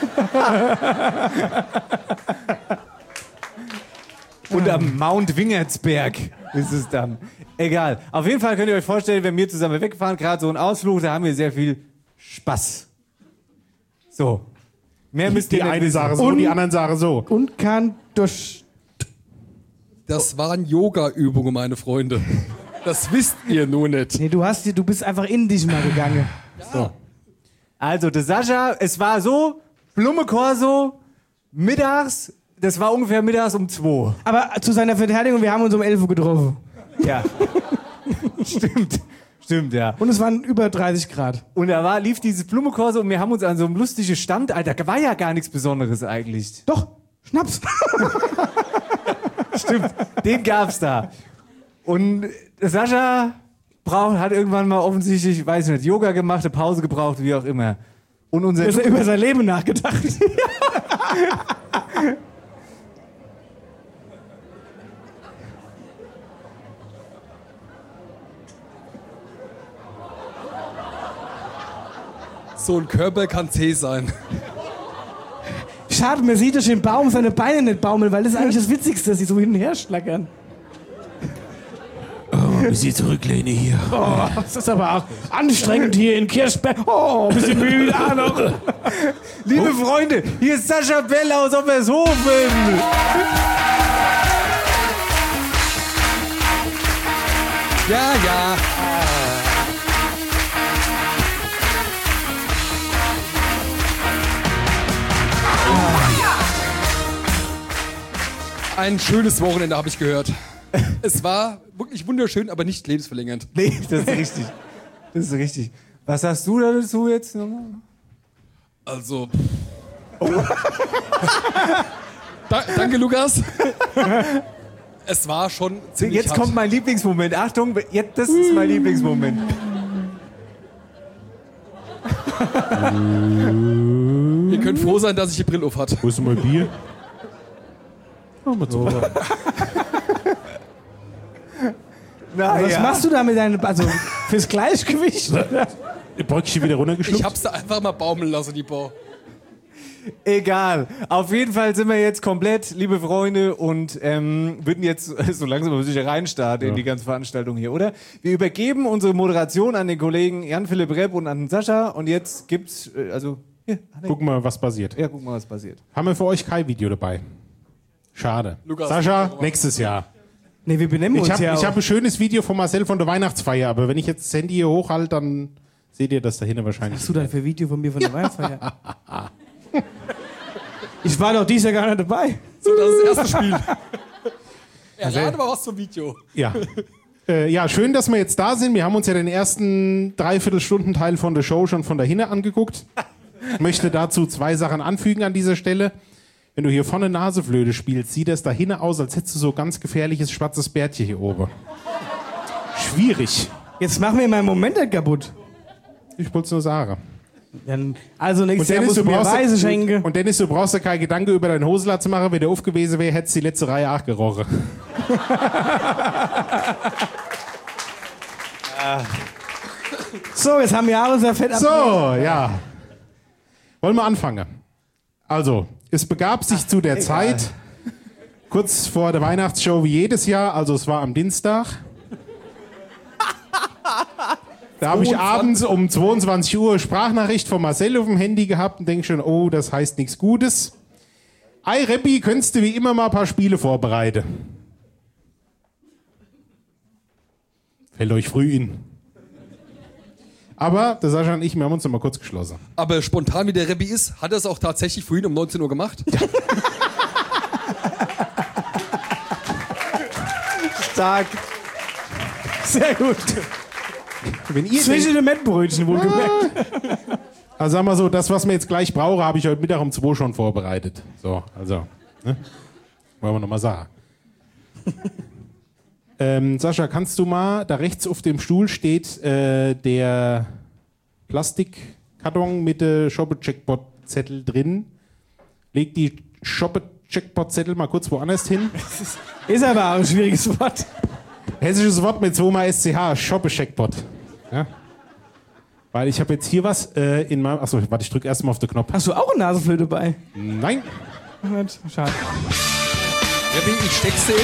und am Mount Wingertsberg ist es dann. Egal. Auf jeden Fall könnt ihr euch vorstellen, wenn wir zusammen wegfahren, gerade so ein Ausflug, da haben wir sehr viel Spaß. So. Mehr müsst ihr Die nicht eine wissen. Sache so, die anderen Sache so. Und kann durch. Das waren Yoga-Übungen, meine Freunde. Das wisst ihr nur nicht. Nee, du bist einfach in dich mal gegangen. So. Also, der Sascha, es war so, Blumenkorso, mittags, das war ungefähr mittags um 2. Aber zu seiner Verteidigung, wir haben uns um 11 Uhr getroffen. Ja. Stimmt. Stimmt, ja. Und es waren über 30 Grad. Und da lief dieses Blumenkorso und wir haben uns an so einem lustigen Stand, Alter, da war ja gar nichts Besonderes eigentlich. Doch, Schnaps. Stimmt, den gab's da. Und Sascha hat irgendwann mal offensichtlich, weiß ich nicht, Yoga gemacht, eine Pause gebraucht, wie auch immer. Und unser Er hat über sein Leben nachgedacht. So ein Körper kann zäh sein. Schade, man sieht durch den Baum seine Beine nicht baumeln, weil das ist eigentlich das Witzigste, dass sie so hin und her schlackern. Oh, ein bisschen zurücklehne hier. Oh, das ist aber auch anstrengend hier in Kirchberg. Oh, ein bisschen müde auch noch. Liebe Freunde, hier ist Sascha Bell aus Oppershofen. Ja, ja. Ein schönes Wochenende, habe ich gehört. Es war wirklich wunderschön, aber nicht lebensverlängernd. Nee, das ist richtig. Das ist richtig. Was sagst du dazu jetzt nochmal? Also. Oh. Danke, Lukas. Es war schon ziemlich Jetzt kommt mein Lieblingsmoment. Achtung, das ist mein Lieblingsmoment. Ihr könnt froh sein, dass ich die Brille auf hat. Wo ist denn mal Bier? Oh, mal so. Was machst du da mit deinem, also fürs Gleichgewicht? Die Bröckchen wieder runtergeschluckt? Ich hab's da einfach mal baumeln lassen, die Bau. Egal. Auf jeden Fall sind wir jetzt komplett, liebe Freunde, und würden jetzt so langsam aber sicher reinstarten in die ganze Veranstaltung hier, oder? Wir übergeben unsere Moderation an den Kollegen Jan-Philipp Repp und an Sascha und jetzt gibt's, Gucken wir mal, was passiert. Ja, gucken wir mal, was passiert. Haben wir für euch kein Video dabei? Schade. Lukas, Sascha, nächstes Jahr. Nee, wir benennen uns ja Ich auch. habe ein schönes Video von Marcel von der Weihnachtsfeier, aber wenn ich jetzt das Handy hier hochhalte, dann seht ihr das dahinter wahrscheinlich. Was hast du da für ein Video von mir von der Weihnachtsfeier? Ich war doch dieses Jahr gar nicht dabei. So, das ist das erste Spiel. Errate mal was zum Video. Ja. Ja, schön, dass wir jetzt da sind. Wir haben uns ja den ersten Dreiviertelstunden-Teil von der Show schon von dahinter angeguckt. Ich möchte dazu 2 Sachen anfügen an dieser Stelle. Wenn du hier vorne Naseflöte spielst, sieht das dahinter aus, als hättest du so ganz gefährliches schwarzes Bärtchen hier oben. Schwierig. Jetzt machen wir meinen Moment nicht kaputt. Ich wollte es nur sagen. Dann, also nächstes Jahr musst du mir Reise schenken. Und Dennis, du brauchst dir keinen Gedanke über deinen Hosenlatz zu machen. Wenn der aufgewesen wäre, hättest du die letzte Reihe auch gerochen. So, jetzt haben wir ja unser Fett ab. So, ja. Wollen wir anfangen? Also, es begab sich zu der Zeit, kurz vor der Weihnachtsshow wie jedes Jahr, also es war am Dienstag. Da habe ich abends um 22 Uhr Sprachnachricht von Marcel auf dem Handy gehabt und denke schon, oh, das heißt nichts Gutes. Ei, Reppi, könntest du wie immer mal ein paar Spiele vorbereiten? Fällt euch früh in. Aber der Sascha und ich, wir haben uns noch mal kurz geschlossen. Aber spontan wie der Rebbi ist, hat er es auch tatsächlich vorhin um 19 Uhr gemacht? Ja. Stark. Sehr gut. Wenn ihr Zwischen den Mettbrötchen, wohlgemerkt. Also sagen wir so, das, was wir jetzt gleich brauchen, habe ich heute Mittag um 2 schon vorbereitet. So, also, ne? Wollen wir noch mal sagen. Sascha, kannst du mal, da rechts auf dem Stuhl steht der Plastikkarton mit der Shoppe-Checkpot-Zettel drin. Leg die Shoppe-Checkpot-Zettel mal kurz woanders hin. Ist aber auch ein schwieriges Wort. Hessisches Wort mit 2 mal SCH, Shoppe-Checkpot. Ja? Weil ich habe jetzt hier was in meinem... Achso, warte, ich drücke erstmal auf den Knopf. Hast du auch eine Naseflöte bei? Nein. Schade. Rebbi, ich steck's dir in.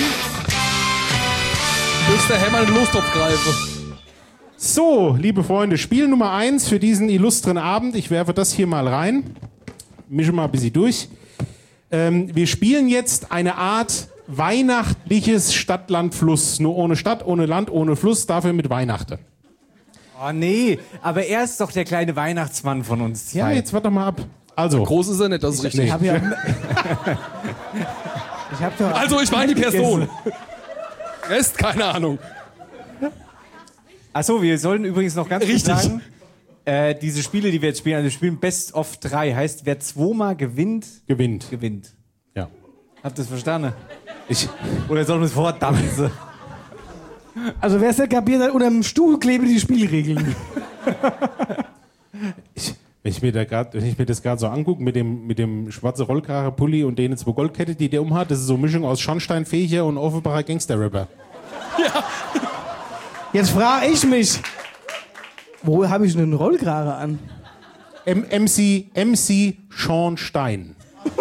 Bis der Hämmer in den Lostopf greife. So, liebe Freunde, Spiel Nummer 1 für diesen illustren Abend. Ich werfe das hier mal rein. Mische mal ein bisschen durch. Wir spielen jetzt eine Art weihnachtliches Stadt-Land-Fluss. Nur ohne Stadt, ohne Land, ohne Fluss, dafür mit Weihnachten. Oh nee, aber er ist doch der kleine Weihnachtsmann von uns zwei. Ja, jetzt warte doch mal ab. Also, Groß ist er nicht, das ist richtig. Ich hab ja. Ich hab doch. Also, ich meine die Person. Rest, keine Ahnung. Achso, wir sollen übrigens noch ganz kurz Richtig. sagen, diese Spiele, die wir jetzt spielen, also wir spielen Best of 3, heißt, wer zweimal gewinnt. Gewinnt. Ja. Habt ihr das verstanden? Oder sollen wir es vortanzen? Also wer es nicht kapiert hat, unter dem Stuhl kleben die Spielregeln. Wenn ich mir das gerade so angucke, mit dem schwarzen Rollkragenpulli und denen 2 Goldkette, die der umhat, das ist so eine Mischung aus Schornsteinfeger und Offenbacher Gangster-Rapper. Jetzt frage ich mich, wo habe ich denn einen Rollkragen an? MC Schornstein.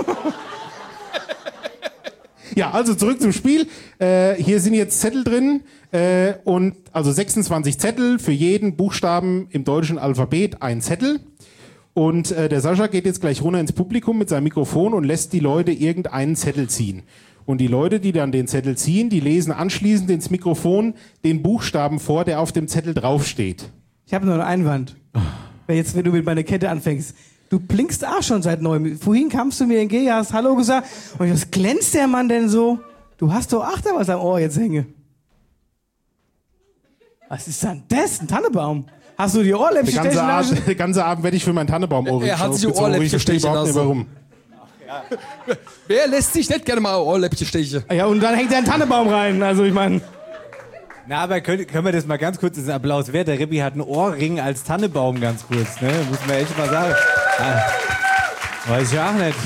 Ja, also zurück zum Spiel. Hier sind jetzt Zettel drin und also 26 Zettel, für jeden Buchstaben im deutschen Alphabet ein Zettel. Und der Sascha geht jetzt gleich runter ins Publikum mit seinem Mikrofon und lässt die Leute irgendeinen Zettel ziehen. Und die Leute, die dann den Zettel ziehen, die lesen anschließend ins Mikrofon den Buchstaben vor, der auf dem Zettel draufsteht. Ich habe nur einen Einwand. Jetzt, wenn du mit meiner Kette anfängst. Du blinkst auch schon seit neuem. Vorhin kamst du mir entgegen, hast Hallo gesagt. Und was glänzt der Mann denn so? Du hast doch Achter was am Ohr jetzt hänge. Was ist denn das? Ein Tannenbaum? Hast du die Ohrläppchen stechen lassen? Den ganzen Abend werde ich für meinen Tannenbaum Er hat sich die Ohrläppchen stechen lassen. Warum. Wer lässt sich nicht gerne mal Ohrläppchen stechen? Ja, und dann hängt er einen Tannenbaum rein. Also ich meine... Na, aber können wir das mal ganz kurz, das ist ein Applaus wert. Der Rippi hat einen Ohrring als Tannebaum ganz kurz, ne? Muss man echt mal sagen. Weiß ich auch nicht.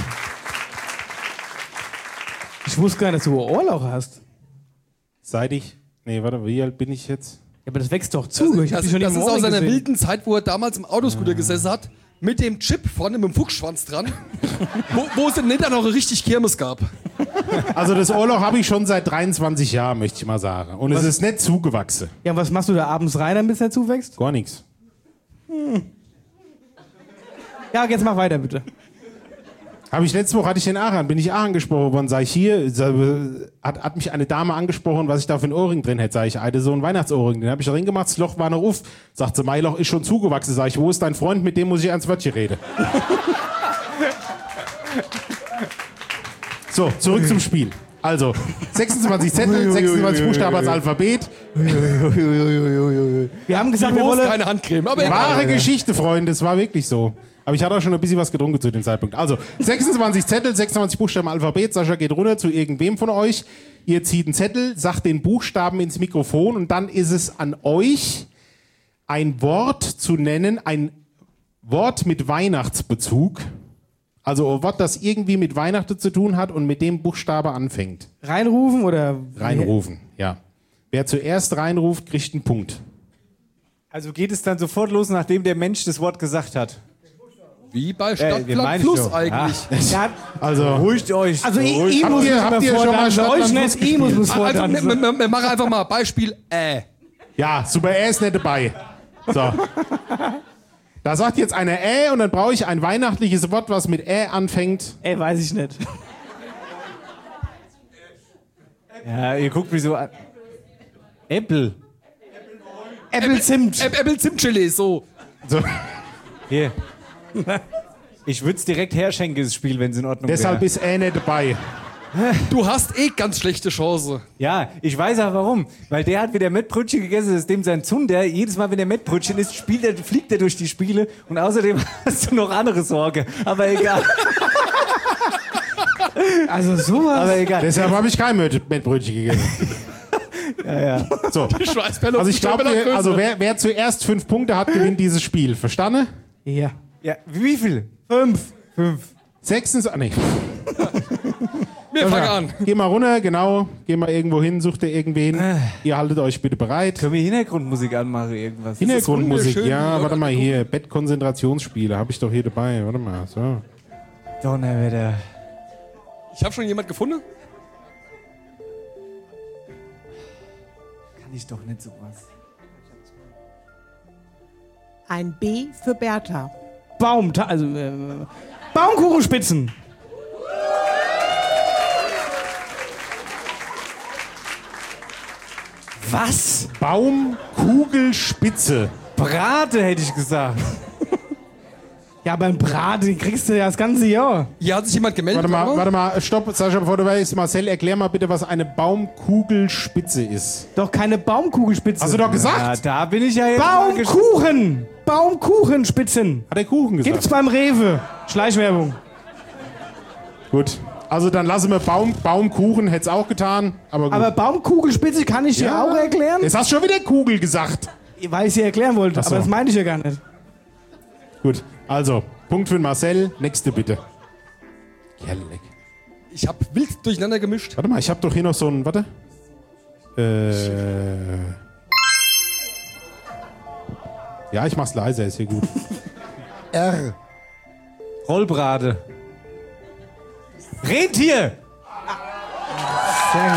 Ich wusste gar nicht, dass du Ohrloch hast. Wie alt bin ich jetzt? Ja, aber das wächst doch zu. Ich hab dich schon das im ist Ohrring aus seiner gesehen. wilden Zeit, wo er damals im Autoscooter gesessen hat, mit dem Chip vorne mit dem Fuchsschwanz dran, wo es in Nittern noch richtig Kirmes gab. Also das Ohrloch habe ich schon seit 23 Jahren, möchte ich mal sagen. Und es ist nicht zugewachsen. Ja, und was machst du da abends rein, damit es nicht zuwächst? Gar nichts. Ja, jetzt mach weiter, bitte. Letzte Woche hatte ich den Aaron, bin ich auch angesprochen worden, sag ich hier, hat mich eine Dame angesprochen, was ich da für einen Ohrring drin hätte, sag ich, so ein Weihnachtsohrring, den habe ich da reingemacht, das Loch war noch auf, sagt sie, mein Loch ist schon zugewachsen, sag ich, wo ist dein Freund, mit dem muss ich ans Wörtchen reden. So, zurück zum Spiel. Also, 26 Zettel, 26 Buchstaben als Alphabet. Wir haben gesagt, wir Wo ist wollen... keine Handcreme, aber egal. Wahre Geschichte, Freunde, es war wirklich so. Aber ich hatte auch schon ein bisschen was getrunken zu dem Zeitpunkt. Also, 26 Zettel, 26 Buchstaben Alphabet. Sascha geht runter zu irgendwem von euch. Ihr zieht einen Zettel, sagt den Buchstaben ins Mikrofon und dann ist es an euch, ein Wort zu nennen, ein Wort mit Weihnachtsbezug. Also ein Wort, das irgendwie mit Weihnachten zu tun hat und mit dem Buchstabe anfängt. Reinrufen oder... Reinrufen, ja. Wer zuerst reinruft, kriegt einen Punkt. Also geht es dann sofort los, nachdem der Mensch das Wort gesagt hat? Wie bei Stadt, den Land, meine ich Fluss doch. eigentlich. Ja, Also, Ruhigt euch. also ich Ruhigt. muss Habt ihr schon mal Stadt, euch Land, nicht, Fluss ich muss gespielt? es Also, vortanzen. wir machen einfach mal Beispiel ja, super, ist nicht dabei. So. Da sagt jetzt einer und dann brauche ich ein weihnachtliches Wort, was mit anfängt. Ey, weiß ich nicht. Ja, ihr guckt mich so an. Apple. Apple Zimt. Apple Zimtchili, so. So. Hier. Ich würde es direkt herschenken, das Spiel, wenn es in Ordnung Deshalb wäre. ist nicht dabei. Du hast ganz schlechte Chance. Ja, ich weiß auch warum. Weil der hat wieder Mettbrötchen gegessen, das ist dem sein Zunder. Jedes Mal, wenn er Mettbrötchen isst, fliegt er durch die Spiele. Und außerdem hast du noch andere Sorge. Aber egal. Also sowas. Aber egal. Deshalb habe ich kein Mettbrötchen gegessen. So. Schweißperle Also ich glaube, wer zuerst 5 Punkte hat, gewinnt dieses Spiel. Verstanden? Ja. Ja, wie viel? 5. 6. Nee. Wir fangen an. Geh mal runter, genau. Geh mal irgendwo hin, sucht ihr irgendwen. Ihr haltet euch bitte bereit. Können wir Hintergrundmusik anmachen, irgendwas? Hintergrundmusik, wunderschön. ja, warte mal hier. Bettkonzentrationsspiele habe ich doch hier dabei. Warte mal, so. Donnerwetter. Ich habe schon jemand gefunden. Kann ich doch nicht sowas. Ein B für Bertha. Baumkuchenspitzen. Was? Baumkugelspitze. Brate, hätte ich gesagt. Ja, beim Braten den kriegst du ja das ganze Jahr. Hier hat sich jemand gemeldet. Warte mal, stopp, Sascha, bevor du weißt, Marcel, erklär mal bitte, was eine Baumkugelspitze ist. Doch keine Baumkugelspitze. Hast du doch gesagt? Ja, da bin ich ja jetzt. Baumkuchen! Baumkuchenspitzen. Hat der Kuchen gesagt? Gibt's beim Rewe. Schleichwerbung. Gut. Also dann lassen wir Baumkuchen, hätte es auch getan. Aber gut. Aber Baumkugelspitze kann ich dir auch erklären? Jetzt hast du schon wieder Kugel gesagt. Weil ich sie erklären wollte, Ach so. aber das meine ich ja gar nicht. Gut, also, Punkt für den Marcel. Nächste bitte. Kerleck. Ich hab wild durcheinander gemischt. Warte mal, ich habe doch hier noch so ein... Warte. Ja, ich mach's leiser, ist hier gut. R. Rollbrade. Rentier! Sehr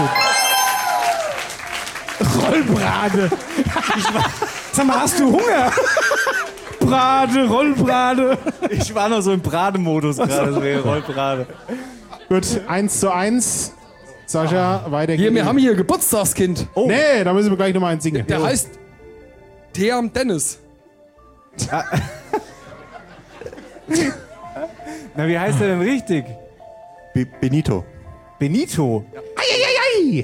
gut. Rollbrade. Sag mal, hast du Hunger? Brade, Rollbrade. Ich war noch so im Brademodus gerade, so Rollbrade. Gut, 1:1. Sascha, weiter geht's. Wir haben hier Geburtstagskind. Oh. Nee, da müssen wir gleich nochmal eins singen. Der heißt Theam Dennis. Na, wie heißt der denn richtig? Benito. Benito? Eieiei!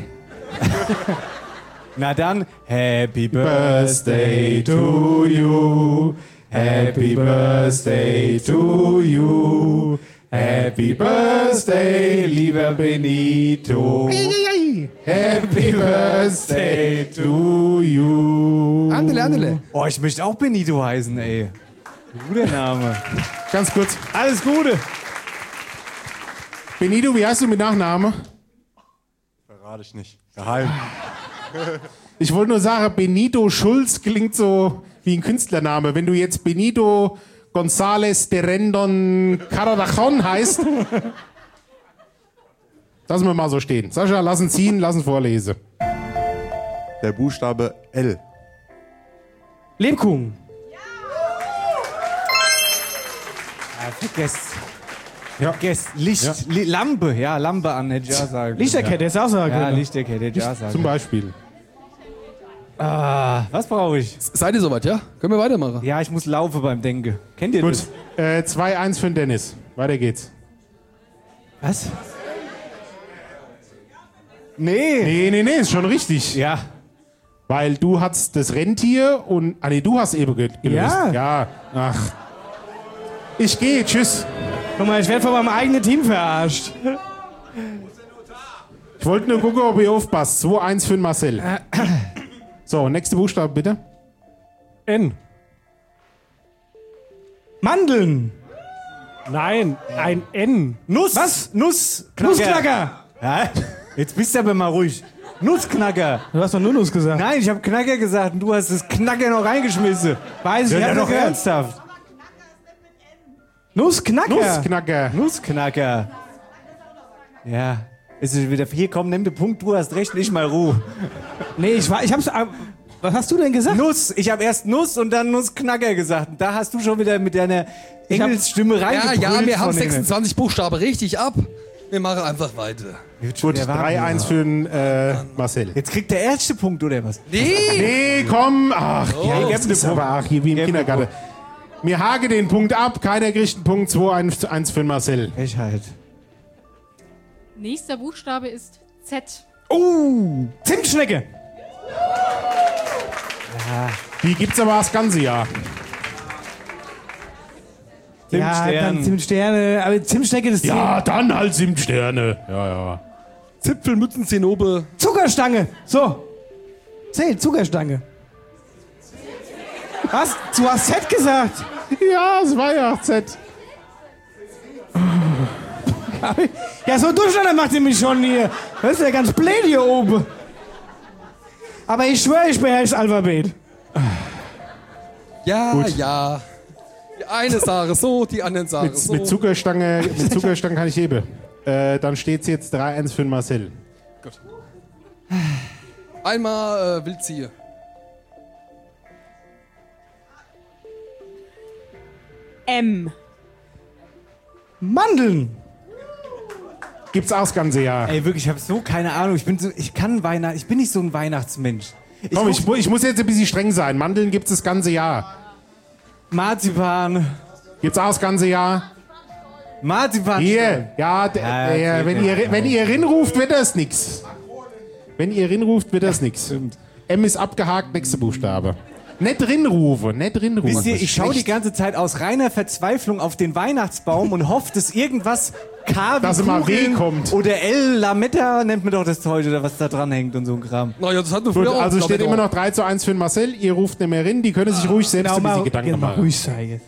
Na dann, Happy Birthday to you. Happy Birthday to you. Happy Birthday, lieber Benito. Happy Birthday to you. Andele. Oh, ich möchte auch Benito heißen, ey. Guter Name. Ganz kurz. Alles Gute. Benito, wie heißt du mit Nachname? Verrate ich nicht. Geheim. Ich wollte nur sagen, Benito Schulz klingt so wie ein Künstlername. Wenn du jetzt Benito González de Rendon Caradajon heißt, lassen wir mal so stehen. Sascha, lass ihn ziehen, lass ihn vorlesen. Der Buchstabe L. Lebkuchen. Vergesst. Vergesst. Licht. Ja. Lampe. Ja, Lampe an, hätte ich auch sagen. Lichterkette, ist auch sagen. Ja, Lichterkette, hätte ich auch sagen. Zum Beispiel. Was brauche ich? Seid ihr soweit, ja? Können wir weitermachen? Ja, ich muss laufen beim Denken. Kennt ihr Gut, das? 2:1 für den Dennis. Weiter geht's. Was? Nee. Nee, ist schon richtig. Ja. Weil du hast das Rentier und... Ah nee, du hast eben gelöst. Ja. Ja, ach. Ich gehe, tschüss. Guck mal, ich werde von meinem eigenen Team verarscht. Ich wollte nur gucken, ob ihr aufpasst. 2:1 für den Marcel. So, nächste Buchstabe bitte. N. Mandeln. Nein, ein N. Nuss. Was? Nussknacker. Nussknacker. Ja, jetzt bist du aber mal ruhig. Nussknacker. Du hast doch nur Nuss gesagt. Nein, ich habe Knacker gesagt und du hast das Knacker noch reingeschmissen. Weiß ich, Ja, hab doch gehört. ernsthaft. Nussknacker. Nussknacker. Nussknacker. Ja. Ist es wieder, hier komm, nimm den Punkt, du hast recht, nicht mal Ruhe. Nee, ich hab's. Was hast du denn gesagt? Nuss. Ich habe erst Nuss und dann Nussknacker gesagt. Und da hast du schon wieder mit deiner Engelsstimme reingebrüllt. Ja, wir haben von denen. 26 Buchstaben richtig ab. Wir machen einfach weiter. Gut, 3:1 für den Marcel. Jetzt kriegt der erste Punkt, oder was? Nee, komm. Ach, ja, jetzt ist aber ach, hier wie im Kindergarten. Mir hake den Punkt ab, keiner kriegt einen Punkt. 2:1 für den Marcel. Frechheit. Nächster Buchstabe ist Z. Zimtschnecke. Die gibt's aber das ganze Jahr. Ja, dann Zimtsterne. Aber Zimtschnecke, das Ja, dann halt 7 Sterne. Ja. Zipfelmützen, Zenobe. Zuckerstange. So. Zählt, Zuckerstange. Was? Du hast Z gesagt. Ja, es war ja Z. Ja, so Durcheinander macht ihr mich schon hier. Das ist ja ganz blöd hier oben. Aber ich schwöre, ich beherrsche das Alphabet. Ja, Gut. ja. Die eine Sache so, die anderen Sache so. Mit Zuckerstange kann ich heben. Dann steht's jetzt 3:1 für den Marcel. Gut. Einmal Wildziehe. M. Mandeln. Gibt's auch das ganze Jahr. Ey, wirklich, ich habe so keine Ahnung. Ich bin nicht so ein Weihnachtsmensch. Komm, ich muss jetzt ein bisschen streng sein. Mandeln gibt's das ganze Jahr. Marzipan. Gibt's auch das ganze Jahr. Marzipan. Hier, ja, wenn ihr rinruft, wird das nix. Wenn ihr rinruft, wird das nix. M ist abgehakt, nächster Buchstabe. Nicht rinrufen. Wisst ihr, ich schaue die ganze Zeit aus reiner Verzweiflung auf den Weihnachtsbaum und hoffe, dass irgendwas K wie Dass immer W Kugeln kommt. oder L Lametta, nennt man doch das heute, oder was da dran hängt und so ein Kram. Naja, das hat nur Gut, früher auch, also glaub steht ich, immer auch. noch 3:1 für den Marcel. Ihr ruft nicht mehr rein. Die können sich ruhig selbst über die Gedanken mal machen. ruhig sein.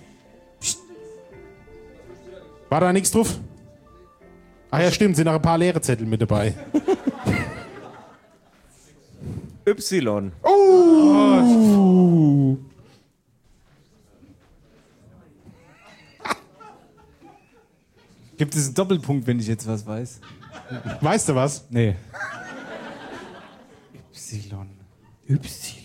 War da nichts drauf? Ach ja, stimmt. Sind noch ein paar leere Zettel mit dabei. Y. Gibt es einen Doppelpunkt, wenn ich jetzt was weiß? Weißt du was? Nee. Y.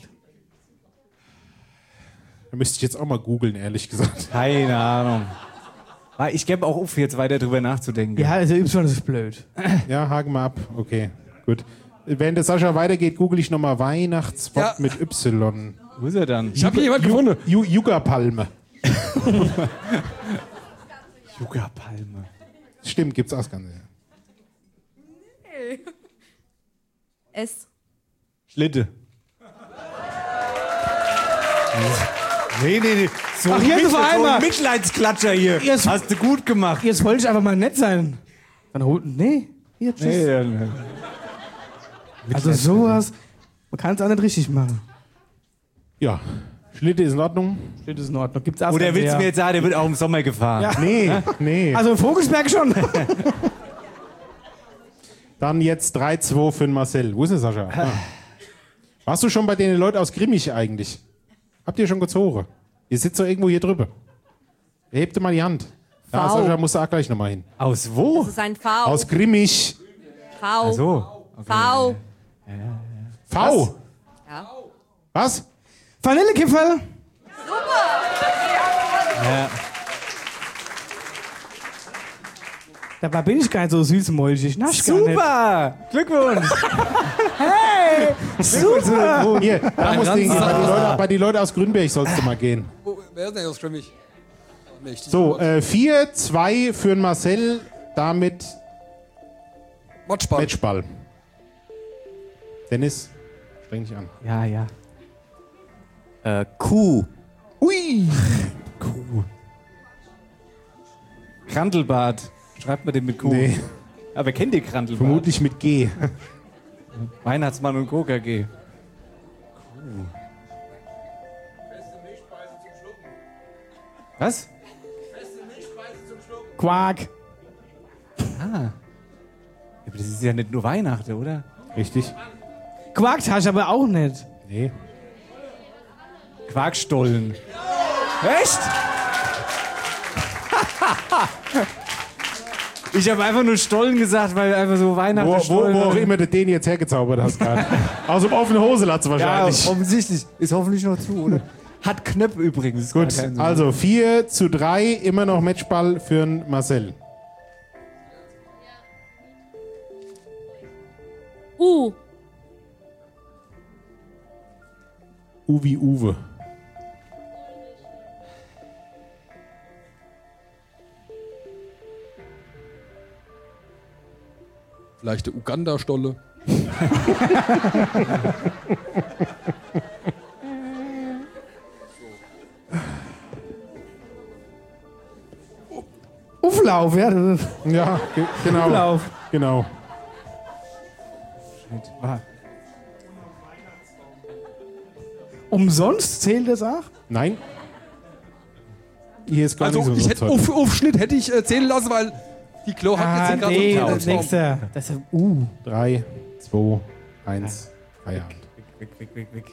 Da müsste ich jetzt auch mal googeln, ehrlich gesagt. Keine Ahnung. Ich gebe auch auf, jetzt weiter drüber nachzudenken. Ja, also Y ist blöd. Ja, haken wir ab. Okay, gut. Wenn der Sascha weitergeht, google ich nochmal Weihnachtswort mit Y. Wo ist er dann? Ich habe hier jemanden gefunden. Yucca-Palme. Yucca-Palme. Stimmt, gibt's auch das Ganze. S. Schlitte. Nee. So Ach, jetzt auf einmal. ein Mitleidsklatscher hier. Jetzt- Hast du gut gemacht. Jetzt wollte ich einfach mal nett sein. Dann holt. Nee, hier, tschüss. Nee, dann, Also sowas, man kann es auch nicht richtig machen. Ja, Schlitte ist in Ordnung. Steht es in Ordnung. Gibt's auch oder das willst du Ganze, mir jetzt sagen, der wird auch im Sommer gefahren? Ja. Nee. Also in Vogelsberg schon. Dann jetzt 3:2 für den Marcel. Wo ist der Sascha? Ah. Warst du schon bei den Leuten aus Grimmich eigentlich? Habt ihr schon gezogen? Ihr sitzt doch irgendwo hier drüber. Hebt mal die Hand. Ja, V. Sascha musst du auch gleich nochmal hin. Aus wo? Das ist ein V. Aus Grimmich. V. Ach so. Okay. V. V. Ja. Was? Vanillekipferl. Ja. Dabei bin ich gar nicht so süß, Mäulchen. Ich nasch gar nicht. Super! Glückwunsch! Hey, super! Hier, da musst du hingehen. Bei den Leuten aus Grünberg sollst du mal gehen. Wer ist denn aus Grimmig? So, 4:2 für den Marcel. Damit Matschball. Matchball. Dennis, streng dich an. Ja. Kuh. Ui! Krantelbart. Schreibt man den mit Q. Nee, Aber kennt ihr Krantelbart? vermutlich mit G. Weihnachtsmann und Coca G. Was? Quark. Ja, aber das ist ja nicht nur Weihnachten, oder? Richtig? Quarktasche aber auch nicht. Nee. Quarkstollen. Echt? Ich habe einfach nur Stollen gesagt, weil einfach so Weihnachten Wo Stollen. auch immer du den jetzt hergezaubert hast gerade. Aus dem offenen Hoselatz Ja, wahrscheinlich. offensichtlich. Ist hoffentlich noch zu, oder? Hat Knöpfe übrigens. Gut, Gar keinen Sinn. also 4:3, immer noch Matchball für den Marcel. U. U wie Uwe. Vielleicht der Uganda-Stolle. Auflauf, ja. Das ist Ja, genau. Auflauf. Genau. Umsonst zählt das auch? Nein. Hier ist gar Also nicht so ich hätte Aufschnitt hätte ich zählen lassen, weil die Klo hat jetzt gerade nee, so das nächste. Das ist 3, 2, 1, Feierabend. Weg.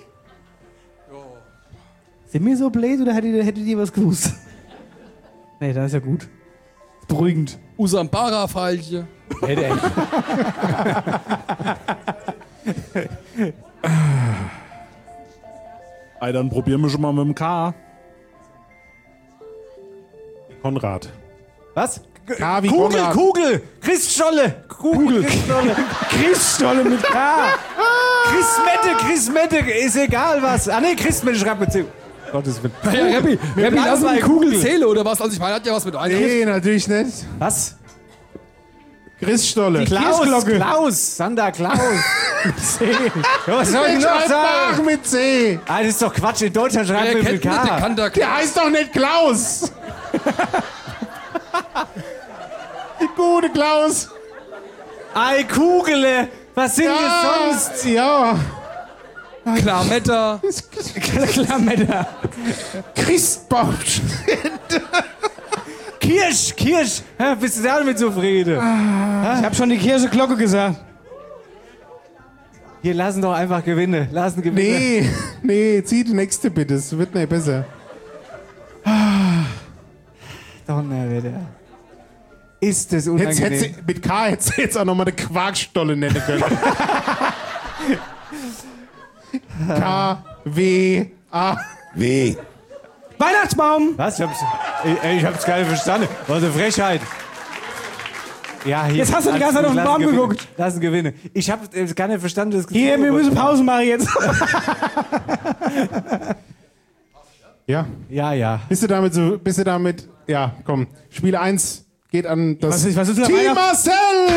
Sind wir so blöd oder hättet ihr was gewusst? Nee, das ist ja gut. Beruhigend. Usambara-Pfeilchen. Hätte echt. Ey, dann probieren wir schon mal mit dem K. Konrad. Was? K wie Kugel, Konrad. Kugel! Christstolle! Kugel! Christstolle! Christstolle mit K. Christmette! Ist egal was. Ah ne, Christmette schreibt mir zu. Gottes Willen. Ja, Reppi, lass mal die Kugel zählen oder was? Also ich meine, hat ja was mit Weihnachten. Nee, natürlich nicht. Was? Christstolle. Klaus, Sander Klaus. Ja, was soll ich noch sagen? Mit C. Ah, das ist doch Quatsch. In Deutschland schreibt man mit K. Der heißt doch nicht Klaus. Die gute Klaus. Ei, Kugele. Was sind das sonst? Ja. Klarmetter. Klammetter. Christbaum. Kirsch. Ha, bist du damit zufrieden? Ich hab schon die Kircheglocke gesagt. Hier, lassen doch einfach Gewinne. Nee, zieh die nächste bitte. Es wird nicht besser. Donnerwetter. Ist das unangenehm. Mit K hättest du jetzt auch nochmal eine Quarkstolle nennen können. K-W-A. W. Weihnachtsbaum! Was? Ich hab's gar nicht verstanden. Was eine Frechheit. Ja, hier. Jetzt hast du die ganze Zeit auf den Baum geguckt. Lass einen Gewinne. Ich hab gar nicht verstanden, das Hier, wir müssen Pause machen jetzt. Ja. Ja. Bist du damit? Ja, komm. Spiel 1 geht an das Was ist denn Team Marcel!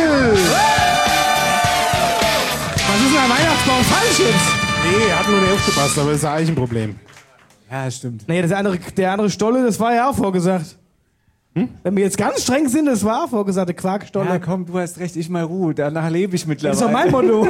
Was ist denn ein Weihnachtsbaum falsch jetzt? Nee, hat nur nicht aufgepasst, aber das ist eigentlich ein Problem. Ja, stimmt. Nee, der andere Stolle, das war ja auch vorgesagt. Wenn wir jetzt ganz streng sind, das war auch vorgesagt, der Quarkstolle. Ja, komm, du hast recht, ich mal Ruhe. Danach lebe ich mittlerweile. Das ist doch mein Motto.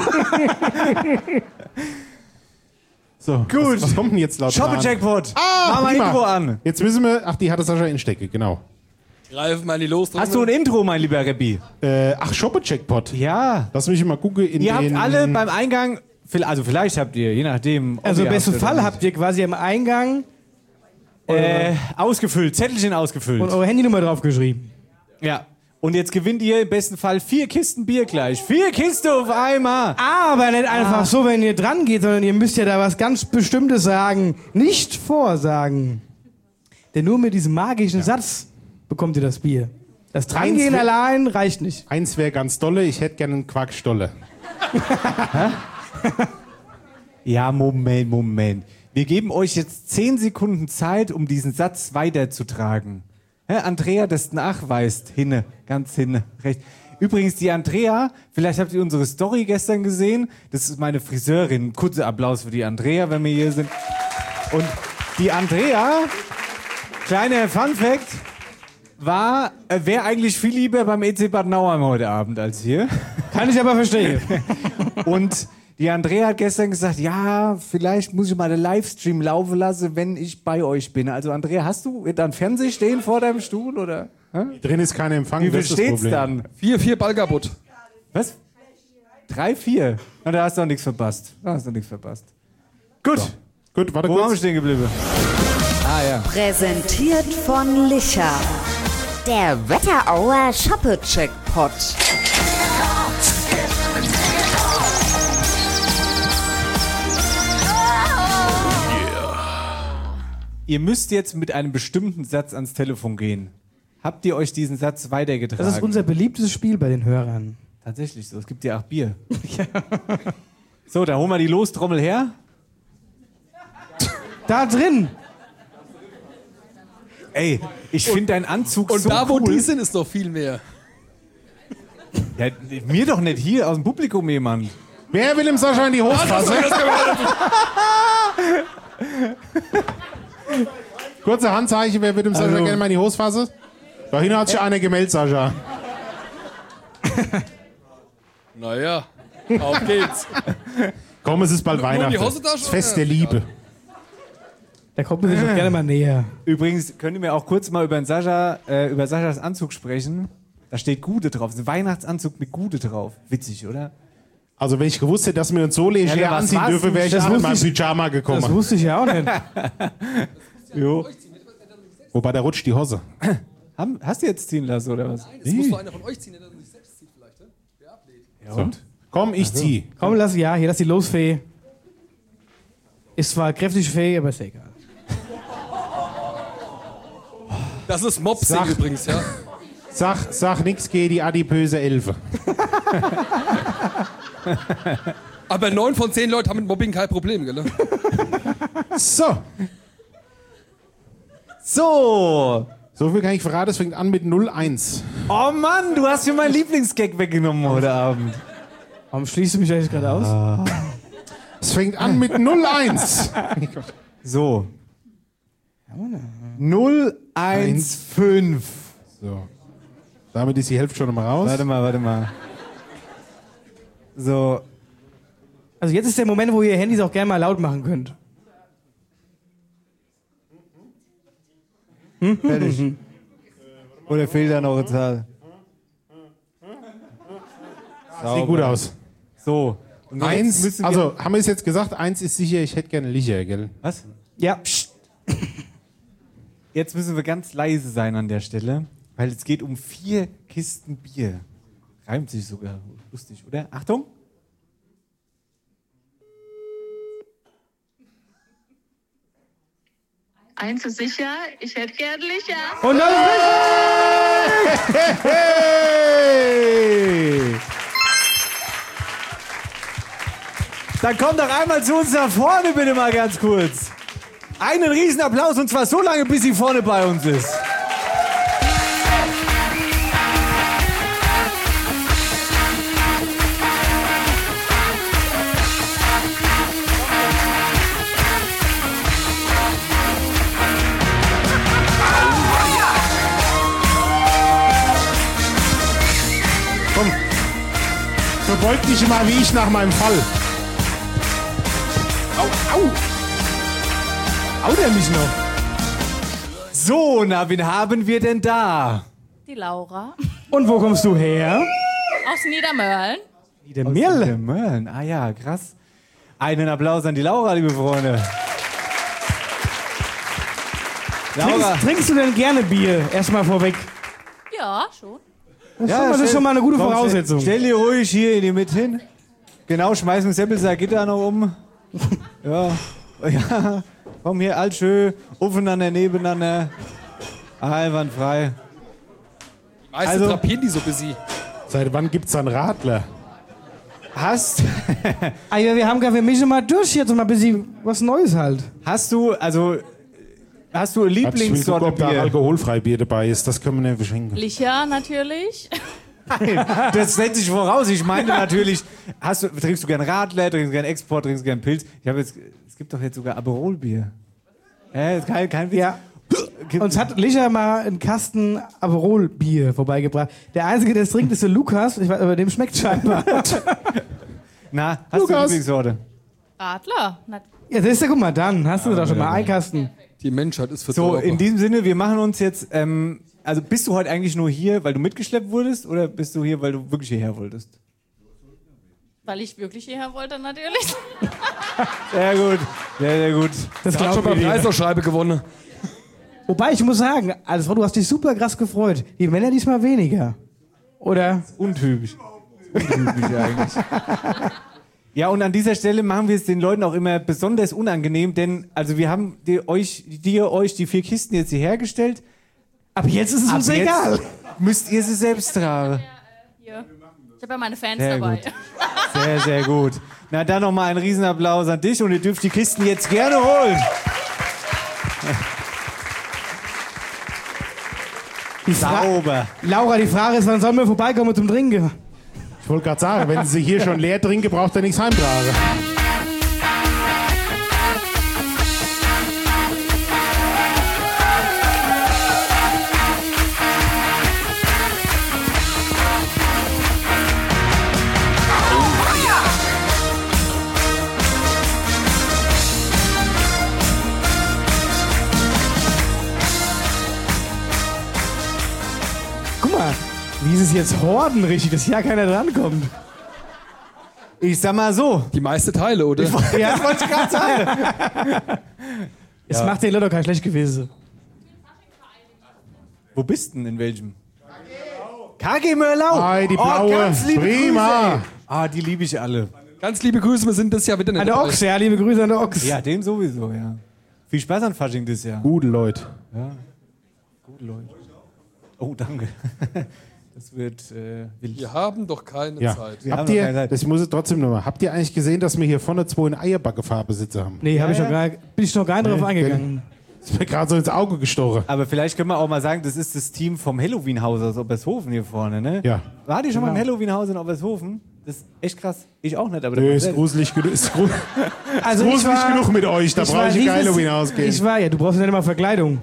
So, gut. Was kommt denn jetzt laut? Shoppe-Jackpot. Mach mal Intro an. Jetzt müssen wir... Ach, die hatte Sascha Instecke, genau. Greifen wir in die los. Hast du ein Intro, mein lieber Reppi? Shoppe-Jackpot. Ja. Lass mich mal gucken in Ihr den... habt alle beim Eingang... Also vielleicht habt ihr, je nachdem... Also im besten Fall habt ihr quasi am Eingang... ausgefüllt, Zettelchen ausgefüllt. Und eure Handynummer draufgeschrieben. Ja. Und jetzt gewinnt ihr im besten Fall 4 Kisten Bier gleich. 4 Kisten auf einmal. Aber nicht einfach so, wenn ihr dran geht, sondern ihr müsst ja da was ganz Bestimmtes sagen. Nicht vorsagen. Denn nur mit diesem magischen Satz bekommt ihr das Bier. Das Drangehen allein reicht nicht. Eins wäre ganz dolle, ich hätte gerne einen Quarkstolle. Ja, Moment. Wir geben euch jetzt 10 Sekunden Zeit, um diesen Satz weiterzutragen. Andrea, das nachweist. Ganz hinne, rechts. Übrigens, die Andrea, vielleicht habt ihr unsere Story gestern gesehen. Das ist meine Friseurin. Kurzer Applaus für die Andrea, wenn wir hier sind. Und die Andrea, kleiner Funfact, wäre eigentlich viel lieber beim EC Bad Nauheim heute Abend als hier. Kann ich aber verstehen. Und die Andrea hat gestern gesagt, ja, vielleicht muss ich mal den Livestream laufen lassen, wenn ich bei euch bin. Also Andrea, hast du dann Fernseher stehen vor deinem Stuhl, oder? Drin ist kein Empfang, Wie viel das ist das steht's Problem. dann? 4 Ball kaputt. Was? 3, 4? Na, da hast du noch nichts verpasst. Gut. So. Gut, warte Wo waren wir kurz. stehen geblieben? Ja. Präsentiert von Licher. Der Wetterauer Shoppe-Jackpot. Ihr müsst jetzt mit einem bestimmten Satz ans Telefon gehen. Habt ihr euch diesen Satz weitergetragen? Das ist unser beliebtes Spiel bei den Hörern. Tatsächlich so. Es gibt ja auch Bier. So, da holen wir die Lostrommel her. Da drin. Ey, ich finde deinen Anzug Und so da, wo cool. die sind, ist noch viel mehr. Ja, mir doch nicht hier, aus dem Publikum jemand. Wer will im Sascha in die Hose fassen? Kurze Handzeichen, wer wird im Sascha gerne mal in die Hose fassen? Da hinten hat sich einer gemeldet, Sascha. Naja, auf geht's. Komm, es ist bald Nur in die Weihnachten. Hosentasche? Das Fest der Liebe. Da kommt man sich doch gerne mal näher. Übrigens, könnt ihr mir auch kurz mal über Saschas Anzug sprechen? Da steht Gude drauf. Das ist ein Weihnachtsanzug mit Gude drauf. Witzig, oder? Also wenn ich gewusst hätte, dass wir uns so leger Ja, was anziehen war's dürfen, denn? wäre ich Das auch in wusste meinem ich- Pyjama gekommen. Das wusste ich ja auch nicht. Jo. Wobei, da rutscht die Hose. Hast du jetzt ziehen lassen, oder was? Das muss doch einer von euch ziehen, der das nicht selbst zieht vielleicht, ne? Wer ablehnt. Ja, und? Komm, ich zieh. Komm, hier lass die Losfee. Ist zwar kräftig Fee, aber ist ja egal. Das ist Mopsing Sag. übrigens, ja. Sag nix, geh die adipöse Elfe. Aber 9 von 10 Leuten haben mit Mobbing kein Problem, gell? So. So. So viel kann ich verraten, es fängt an mit 0-1. Oh Mann, du hast mir meinen Lieblingsgag weggenommen heute Abend. Warum schließt du mich eigentlich gerade aus? Es fängt an mit 0-1. So. 0-1-5. So. Damit ist die Hälfte schon mal raus. Warte mal. So. Also jetzt ist der Moment, wo ihr Handys auch gerne mal laut machen könnt. Fertig. Oder fehlt da noch eine Zahl? Sieht gut aus. So. Und 1, also haben wir es jetzt gesagt, 1 ist sicher, ich hätte gerne Licher, gell? Was? Ja. Psst. Jetzt müssen wir ganz leise sein an der Stelle, weil es geht um 4 Kisten Bier. Reimt sich sogar. Lustig, oder? Achtung. Eins ist sicher, ich hätte gern Licher. Und das ist Hey! Dann komm doch einmal zu uns nach vorne, bitte mal ganz kurz. Einen Riesenapplaus und zwar so lange, bis sie vorne bei uns ist. Komm, verbeug dich mal wie ich nach meinem Fall. Au! Au der mich noch. So, na, wen haben wir denn da? Die Laura. Und wo kommst du her? Aus Niedermörlen. Niedermörlen, ah ja, krass. Einen Applaus an die Laura, liebe Freunde. Laura. Trinkst du denn gerne Bier? Erstmal vorweg. Ja, schon. Das ist schon mal eine gute Voraussetzung. Stell dir ruhig hier in die Mitte hin. Genau, schmeiß mit Seppelser Gitter noch um. Ja. Komm hier, alles schön, aufeinander, nebeneinander. Einwandfrei. Die meisten drapieren die so busy. Seit wann gibt's einen Radler? Ja, wir mischen mal durch jetzt und mal ein bisschen was Neues halt. Hast du Lieblingssorte ob da Bier? alkoholfrei Bier dabei ist, das können wir nicht verschenken. Licher natürlich. Das setzt sich voraus. Ich meine natürlich, trinkst du gern Radler, trinkst du gern Export, trinkst du gern Pilz? Es gibt doch jetzt sogar Aperol-Bier. Kein Witz. Ja. Uns hat Licher mal einen Kasten Aperol-Bier vorbeigebracht. Der Einzige, der es trinkt, ist der Lukas. Ich weiß, aber dem schmeckt scheinbar. Na, hast du Lieblingssorte? Radler. Ja, das ist ja, guck mal, dann hast du doch schon mal einen Kasten. Die Menschheit ist für So, in diesem Sinne, wir machen uns jetzt, also bist du heute eigentlich nur hier, weil du mitgeschleppt wurdest, oder bist du hier, weil du wirklich hierher wolltest? Weil ich wirklich hierher wollte, natürlich. Sehr gut, sehr gut. Das hat schon mal Preisausschreibe gewonnen. Wobei, ich muss sagen, also, du hast dich super krass gefreut. Die Männer diesmal weniger. Oder? Untypisch. Untypisch eigentlich. Ja, und an dieser Stelle machen wir es den Leuten auch immer besonders unangenehm, denn also wir haben euch die 4 Kisten jetzt hierher gestellt. Aber jetzt ist es uns egal. Müsst ihr sie selbst tragen. Hier. Ich habe ja meine Fans Sehr dabei. gut. Sehr, sehr gut. Na, dann nochmal einen Riesenapplaus an dich und ihr dürft die Kisten jetzt gerne holen. Sauber. Laura, die Frage ist, wann sollen wir vorbeikommen zum Trinken? Ich wollte gerade sagen, wenn sie hier schon leer trinken, braucht er nichts heimtragen. Guck mal, wie ist es jetzt Horden richtig, dass hier keiner drankommt? Ich sag mal so. Die meisten Teile, oder? Ja, das wollte ich gerade sagen. Es macht den Leuten doch gar schlecht gewesen. Wo bist du denn? In welchem? KG Mörlau. Ei, die blaue. Ganz liebe Prima. Grüße. Die liebe ich alle. Ganz liebe Grüße, wir sind das Jahr wieder nicht An der dabei. Ochs, ja, liebe Grüße an der Ochs. Ja, dem sowieso, ja. Viel Spaß an Fasching das Jahr. Gute Leute. Ja, gute Leute. Oh, danke. Das wird wild. Wir haben doch keine Ja. Zeit. Habt ihr, das muss ich trotzdem nochmal. Habt ihr eigentlich gesehen, dass wir hier vorne 2 in Eierbacke-Farbe sitzen haben? Nee, bin ich noch gar nicht drauf eingegangen. Das ist mir gerade so ins Auge gestochen. Aber vielleicht können wir auch mal sagen, das ist das Team vom Halloween-Haus aus Obershofen hier vorne, ne? Ja. War die schon mal im Halloween-Haus in Obershofen? Das ist echt krass. Ich auch nicht, aber... Nö, ist gruselig genug. Also gruselig genug mit euch, da brauche ich ein Halloween-Haus gehen. Ich war, ja, du brauchst nicht immer Verkleidung.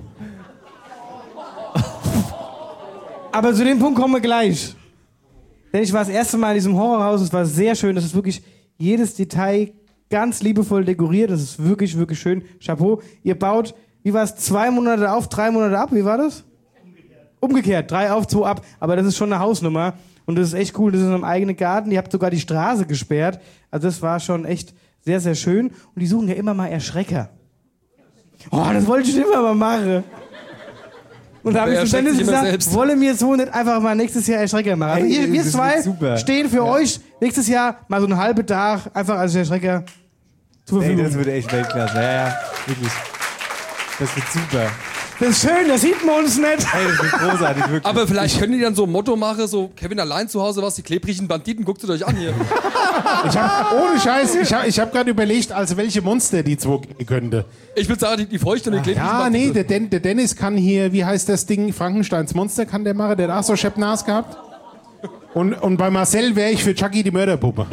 Aber zu dem Punkt kommen wir gleich. Denn ich war das erste Mal in diesem Horrorhaus, es war sehr schön, das ist wirklich jedes Detail ganz liebevoll dekoriert, das ist wirklich, wirklich schön. Chapeau. Ihr baut, wie war es, 2 Monate auf, 3 Monate ab, wie war das? Umgekehrt, 3 auf, 2 ab, aber das ist schon eine Hausnummer und das ist echt cool, das ist in einem eigenen Garten, ihr habt sogar die Straße gesperrt, also das war schon echt sehr, sehr schön und die suchen ja immer mal Erschrecker. Oh, das wollte ich immer mal machen. Und da habe ich zu Dennis gesagt, wollen wir so nicht einfach mal nächstes Jahr Erschrecker machen? Also Ey, wir zwei stehen für euch nächstes Jahr mal so einen halben Tag einfach als Erschrecker zur Verfügung. Ey, das wird echt Weltklasse. Ja, wirklich. Das wird super. Das ist schön, das sieht man uns nicht. Ey, das wird großartig, wirklich. Aber vielleicht können die dann so ein Motto machen, so Kevin allein zu Hause, was die klebrigen Banditen, guckt es euch an hier. Ohne Scheiß, ich hab gerade überlegt, als welche Monster die zwei könnte. Ich würde sagen, die feuchten und die klebrigen Banditen. Ja, nee, der Dennis kann hier, wie heißt das Ding, Frankensteins Monster kann der machen, der hat auch so Scheppnas gehabt. Und bei Marcel wäre ich für Chucky die Mörderpuppe.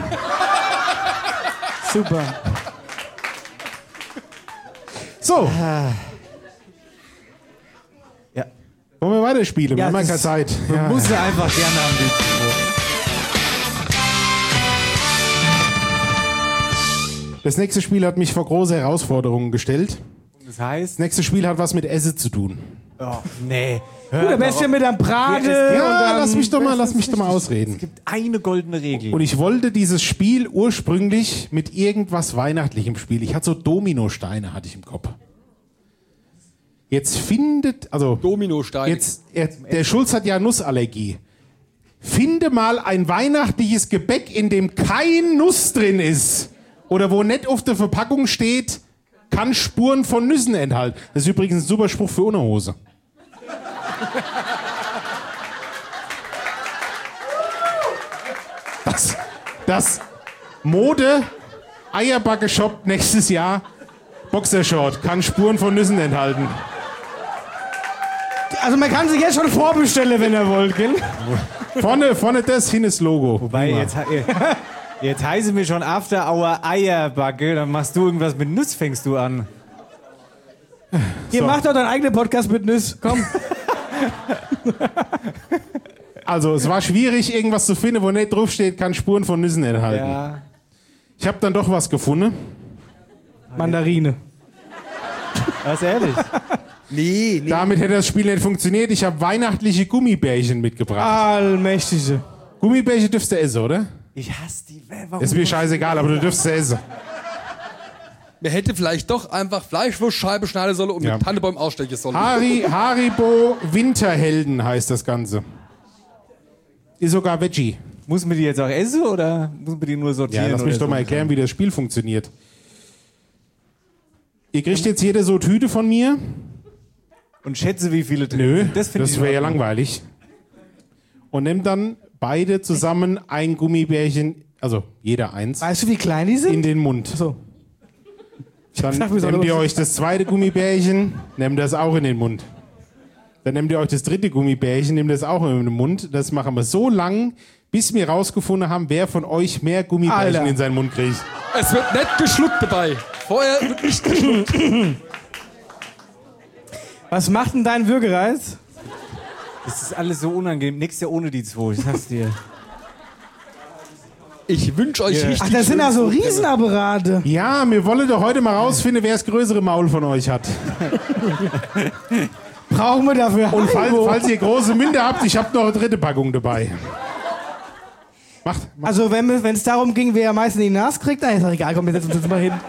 Super. So. Ja. Wollen wir weiterspielen? Wir Ja, haben ja das- keine Zeit. Man muss ja einfach gerne am liebsten. Das nächste Spiel hat mich vor große Herausforderungen gestellt. Das heißt? Das nächste Spiel hat was mit Essen zu tun. Oh, nee. Gut, am besten mit einem Brate. Ja, und lass mich doch mal ausreden. Es gibt eine goldene Regel. Und ich wollte dieses Spiel ursprünglich mit irgendwas Weihnachtlichem spielen. Ich hatte so Dominosteine hatte ich im Kopf. Jetzt Dominosteine. Der Schulz hat ja Nussallergie. Finde mal ein weihnachtliches Gebäck, in dem kein Nuss drin ist. Oder wo nicht auf der Verpackung steht, kann Spuren von Nüssen enthalten. Das ist übrigens ein super Spruch für Unterhose. Das Mode Eierbacke Shop nächstes Jahr Boxershort kann Spuren von Nüssen enthalten. Also man kann sich jetzt schon vorbestellen, wenn ihr wollt, gell? Vorne das, hin das Logo. Wobei, jetzt heißen wir schon After Hour Eierbacke, dann machst du irgendwas mit Nuss, fängst du an. Ihr macht doch deinen eigenen Podcast mit Nüss, komm. Also es war schwierig, irgendwas zu finden, wo nicht draufsteht, kann Spuren von Nüssen enthalten. Ja. Ich habe dann doch was gefunden. Mandarine. Was, ehrlich? Nee. Damit hätte das Spiel nicht funktioniert. Ich habe weihnachtliche Gummibärchen mitgebracht. Allmächtige. Gummibärchen dürfst du essen, oder? Ich hasse die. Warum? Ist mir scheißegal, aber du dürfst sie essen. Man hätte vielleicht doch einfach Fleischwurstscheibe schneiden sollen und mit Tannenbaum ausstechen sollen. Haribo Winterhelden heißt das Ganze. Ist sogar Veggie. Muss man die jetzt auch essen oder muss man die nur sortieren? Ja, lass mich oder doch so? mal erklären, wie das Spiel funktioniert. Ihr kriegt jetzt jeder so Tüte von mir. Und schätze, wie viele drin Nö, sind. das finde ich wäre ja in Ordnung. langweilig. Und nehmt dann beide zusammen ein Gummibärchen, also jeder eins, Weißt du, wie klein die sind? in den Mund. So. Dann Sag mir so, nehmt ihr was- euch das zweite Gummibärchen, nehmt das auch in den Mund. Dann nehmt ihr euch das dritte Gummibärchen, nehmt das auch in den Mund. Das machen wir so lang, bis wir rausgefunden haben, wer von euch mehr Gummibärchen Alter. in seinen Mund kriegt. Es wird nicht geschluckt dabei. Vorher wird nicht geschluckt. Was macht denn dein Würgereiz? Das ist alles so unangenehm. Nächstes Jahr ohne die zwei, ich sag's dir. Ich wünsche euch richtig. Ach, das sind ja so schönes Riesenapparate. Ja, wir wollen doch heute mal rausfinden, wer das größere Maul von euch hat. Brauchen wir dafür Und Haribo? falls ihr große Münder habt, ich habe noch eine dritte Packung dabei. Macht. Also wenn es darum ging, wer am meisten die Nase kriegt, dann ist doch egal, komm, wir setzen uns jetzt mal hin.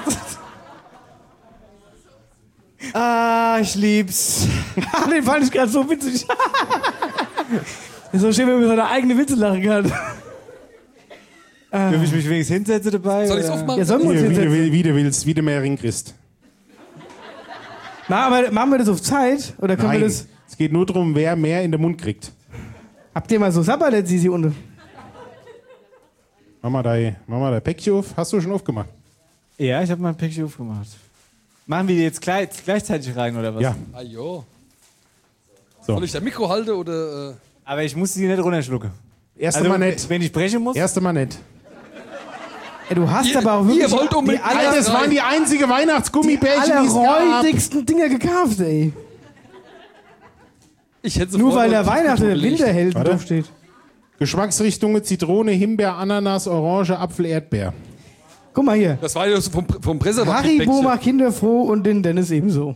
Ah, ich lieb's. Den fand ich gerade so witzig. Ist so schön, wenn man seine eigene Witze lachen kann. Darf ich mich wenigstens hinsetzen dabei? Soll ich's oder? aufmachen? Ja, sollen wir uns Hier, hinsetzen? wie du willst, wie du mehr Ring kriegst. Na, aber machen wir das auf Zeit? Oder können wir Nein, das... es geht nur darum, wer mehr in den Mund kriegt. Habt ihr mal so Sabberlet, Sisi, unten? Mach mal dein Päckchen auf. Hast du schon aufgemacht? Ja, ich habe mein Päckchen aufgemacht. Machen wir die jetzt gleichzeitig rein, oder was? Ja. Ah, jo. So. Soll ich das Mikro halten oder... Aber ich muss die nicht runterschlucken. Erste Mal nicht. Wenn ich brechen muss? Erste Mal nicht. Ja, du hast aber auch wirklich... Ihr wollt unbedingt... Alter, das waren die einzige Weihnachtsgummibärchen, die es gab. allerräudigsten Dinger gekauft, ey. Ich hätte Nur weil der Weihnachten der Winterheld Warte. draufsteht. Geschmacksrichtungen Zitrone, Himbeer, Ananas, Orange, Apfel, Erdbeer. Guck mal hier. Das war ja vom Präservativ. Haribo macht Kinder froh und den Dennis ebenso.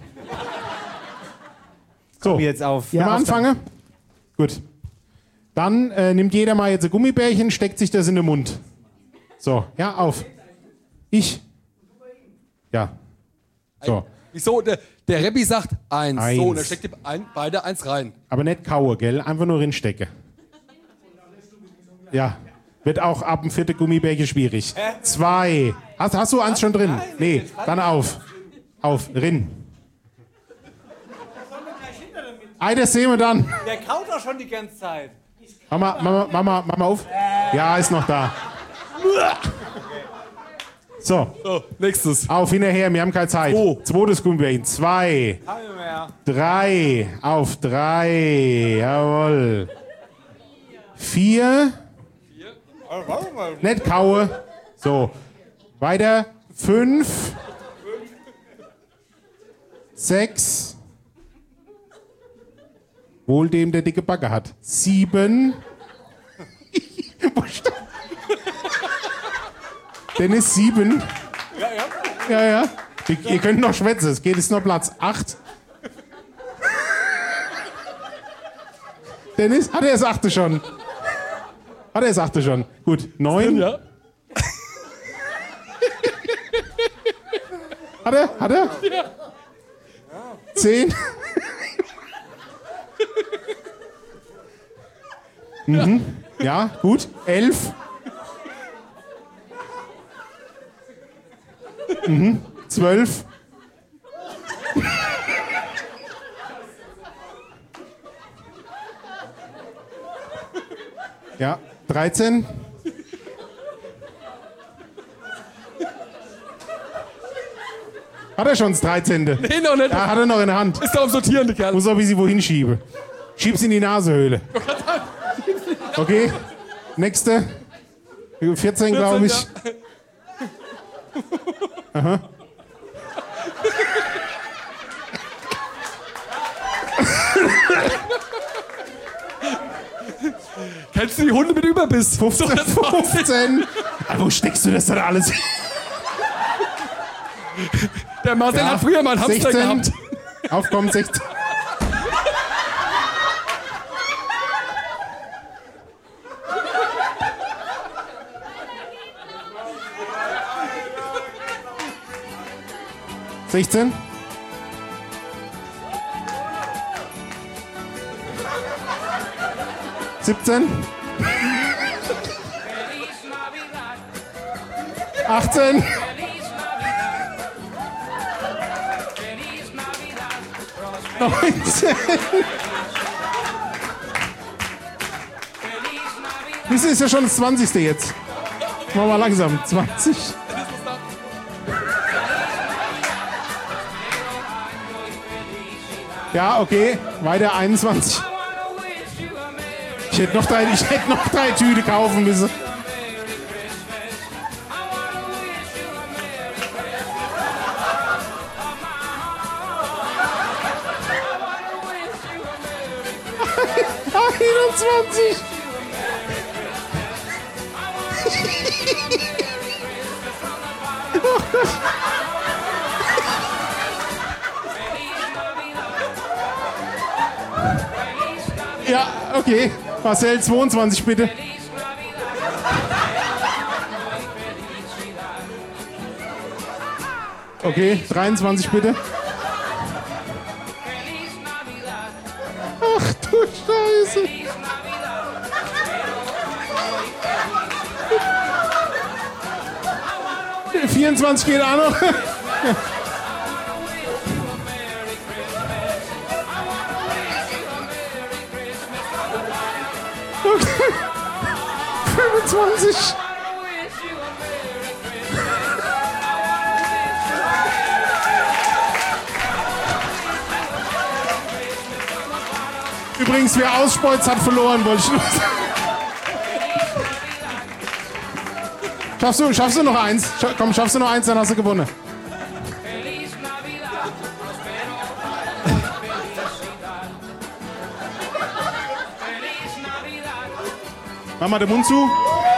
So, jetzt auf. Wenn wir anfangen? Gut. Dann nimmt jeder mal jetzt ein Gummibärchen, steckt sich das in den Mund. So, ja, auf. Ich. Ja. So. Wieso? Der Rebbi sagt 1. Eins. So, und er steckt die beide 1 rein. Aber nicht kaue, gell? Einfach nur rinstecke. Ja. Wird auch ab dem 4. Gummibärchen schwierig. 2. Hast du eins schon drin? Nein, nee, dann auf. Auf, rin. Das sehen wir dann. Der kaut doch schon die ganze Zeit. Mama auf. Ja, ist noch da. So. Nächstes. Auf, hinterher, wir haben keine Zeit. Zweites Gummibärchen. 2. 3. Auf 3. Jawohl. 4. Nicht kaue. So. Weiter. 5. 6. Wohl dem, der dicke Backe hat. 7. Dennis 7. Ja. Ihr könnt noch schwätzen, es geht jetzt noch Platz. 8. Dennis, hat er das 8. schon? Hat er das 8. schon? Gut. 9. Ja. Hat er? Ja. 10. Mhm. Ja, gut. 11. 12. Ja, 13. Hat er schon das 13.? Nee, noch nicht. Ja, hat er noch in der Hand. Ist da am Sortieren, der Kerl. Muss auch ein bisschen wohin schieben. Schieb's in die Nasehöhle. Okay, nächste. 14, glaube ich. Aha. Kennst du die Hunde mit Überbiss? 15. Wo steckst du das dann alles? Der Marcel hat früher mal einen Hamster 16. gehabt. Aufkommen, 16. (16) 17 18 19 Das ist ja schon das 20. jetzt. Machen wir mal langsam. 20. Ja, okay. Weiter 21. Ich hätte noch 3 Tüte kaufen müssen. Ja, okay. Marcel, 22 bitte. Okay, 23 bitte. Ach du Scheiße. Der 24 geht auch noch. Okay. 25. Übrigens, wer ausspeuzt, hat verloren, wollte ich nur sagen. Schaffst du noch eins? Komm, schaffst du noch eins, dann hast du gewonnen. Mach mal den Mund zu.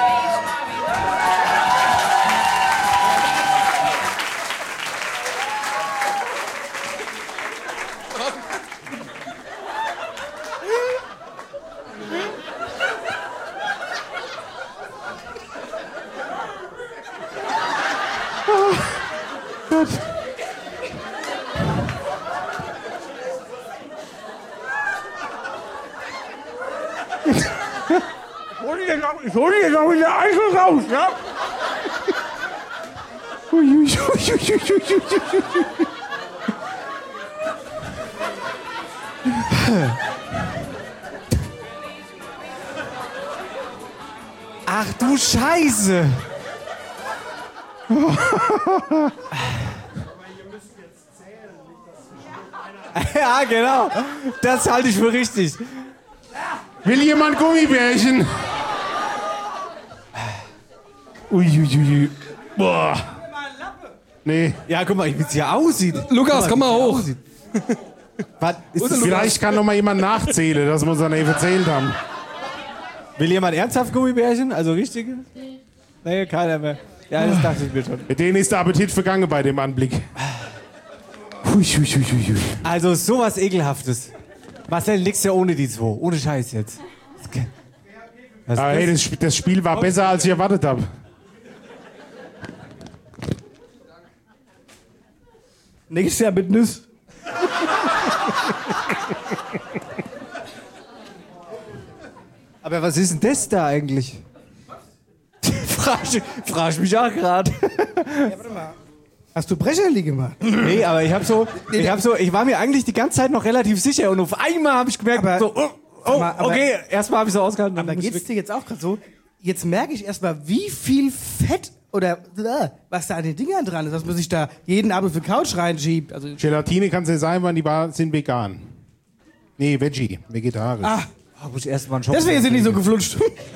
Ich hol die jetzt auch wieder Eichel raus, ja? Ach du Scheiße! Ja, genau. Das halte ich für richtig. Will jemand Gummibärchen? Uiuiui. Boah. Nee. Ja, guck mal, wie es hier aussieht. Lukas, komm mal hoch. Was ist das? Vielleicht kann noch mal jemand nachzählen, das muss er nicht erzählt haben. Will jemand ernsthaft Gummibärchen? Also richtige? Nee, keiner mehr. Ja, das dachte ich mir schon. Mit denen ist der Appetit vergangen bei dem Anblick. Also sowas Ekelhaftes. Marcel, nix ja ohne die zwei. Ohne Scheiß jetzt. Hey, das Spiel war besser, als ich erwartet habe. Nächstes Jahr mit Nüss. Aber was ist denn das da eigentlich? frag mich auch gerade. Ja, warte mal. Hast du Brecherli gemacht? Nee, aber ich war mir eigentlich die ganze Zeit noch relativ sicher und auf einmal habe ich gemerkt, aber, so, okay, erstmal habe ich so ausgehalten. Aber geht's dir jetzt auch gerade so? Jetzt merke ich erstmal, wie viel Fett oder was da an den Dingern dran ist, dass man sich da jeden Abend auf die Couch reinschiebt. Also Gelatine kann es nicht sein, weil die sind vegan. Nee, Veggie, vegetarisch. Hab ich erst mal einen deswegen sind die so geflutscht.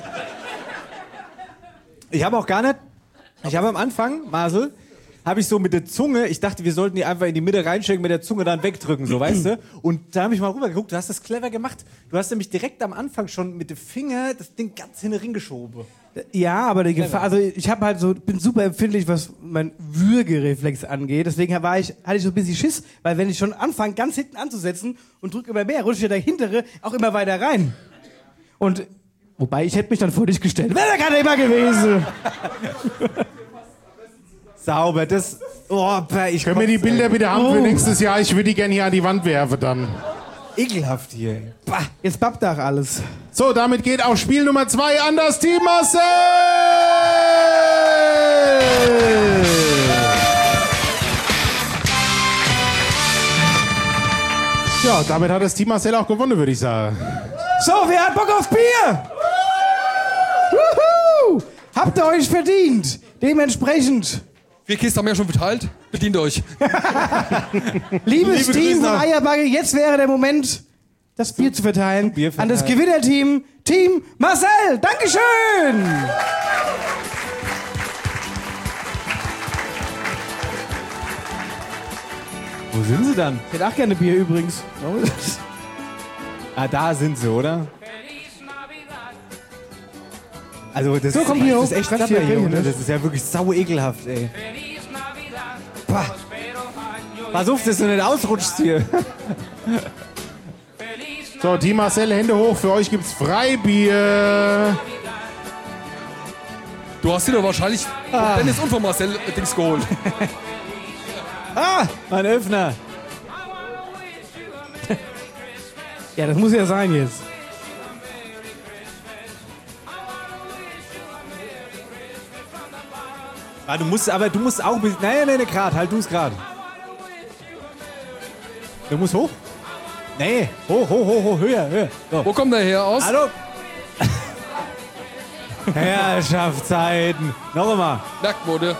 Ich habe am Anfang, Marcel, habe ich so mit der Zunge, ich dachte, wir sollten die einfach in die Mitte reinstecken, mit der Zunge dann wegdrücken, so, weißt du? Und da habe ich mal rübergeguckt, du hast das clever gemacht. Du hast nämlich direkt am Anfang schon mit dem Finger das Ding ganz in den Ring geschoben. Ja, aber die Gefahr, also ich habe halt so, bin super empfindlich, was mein Würgereflex angeht. Deswegen hatte ich so ein bisschen Schiss, weil wenn ich schon anfange, ganz hinten anzusetzen und drücke immer mehr, rutscht ja der hintere auch immer weiter rein. Und, wobei, ich hätte mich dann vor dich gestellt. Wäre der gerade immer gewesen. Sauber, das. Können wir die Bilder bitte haben für nächstes Jahr? Ich würde die gerne hier an die Wand werfen dann. Ekelhaft hier. Bah, jetzt Babdach alles. So, damit geht auch Spiel Nummer 2 an das Team Marcel! Ja, damit hat das Team Marcel auch gewonnen, würde ich sagen. So, wer hat Bock auf Bier? Wuhu! Habt ihr euch verdient? Dementsprechend. 4 Kisten haben wir ja schon verteilt. Bedient euch. Liebes Team von Eierbagge, jetzt wäre der Moment, das Bier zu verteilen. An das Gewinnerteam, Team Marcel. Dankeschön! Wo sind sie dann? Ich hätte auch gerne Bier übrigens. Da sind sie, oder? Also das, so, das ist echt knapp hier, ne? Das ist ja wirklich sau ekelhaft, ey. Pah. Pass auf, dass du nicht ausrutschst hier. So, Team Marcel, Hände hoch. Für euch gibt's Freibier. Du hast dir doch wahrscheinlich von Dennis und von Marcel Dings geholt. Mein Öffner. Ja, das muss ja sein jetzt. Du musst auch... Nee, gerade. Halt du es gerade. Du musst hoch. Nee, hoch, höher. So. Wo kommt der her aus? Hallo? Herrschaftszeiten. Noch einmal. Merkwürde.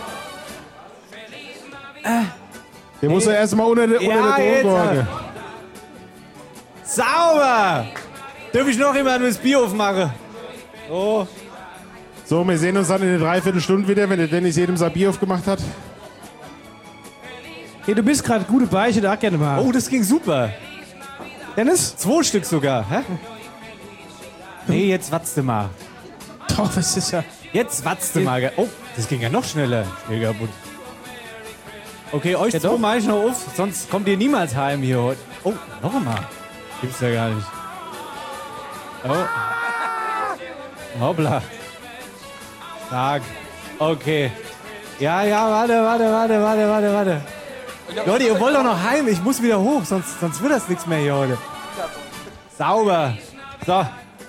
Der muss ja erstmal unter der Droge. Sauber. Darf ich noch jemand das Bier aufmachen? Oh. So, wir sehen uns dann in einer Dreiviertelstunde wieder, wenn der Dennis jedem sein Bier aufgemacht hat. Hey, du bist gerade gute Beiche, da gerne mal. Oh, das ging super. Dennis? 2 Stück sogar, hä? Nee, jetzt watzt du mal. Doch, was ist ja... Jetzt watzt du mal. Oh, das ging ja noch schneller. Schnell kaputt. Okay, euch 2 mache ich noch auf, sonst kommt ihr niemals heim hier heute. Oh, noch einmal. Gibt's ja gar nicht. Oh. Hoppla. Stark. Okay. Ja, warte. Leute, ihr wollt doch noch heim. Ich muss wieder hoch, sonst wird das nichts mehr hier heute. Sauber. So.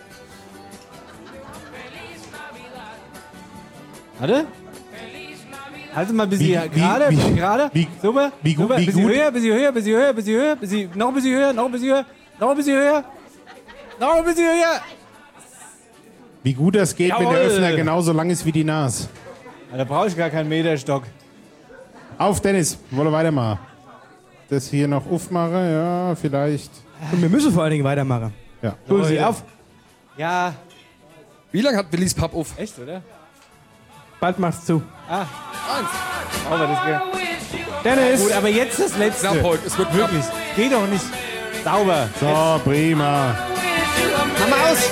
Warte. Halt mal ein bisschen gerade. Super. Super. Bisschen höher. Noch ein bisschen höher. Wie gut das geht, Jawohl. wenn der Öffner genauso lang ist wie die Nase. Da brauche ich gar keinen Meterstock. Auf, Dennis, wollen wir weitermachen? Das hier noch aufmachen, ja, vielleicht. Und wir müssen vor allen Dingen weitermachen. Ja. Hol sie auf. Ja. Wie lange hat Willis Pub auf? Echt, oder? Bald machst du. Ah. 1. Aber das geht. Dennis! Gut, aber jetzt das letzte. Knapp heute, es wird knapp. Wirklich. Geht doch nicht. Sauber. So, prima. Mach mal aus.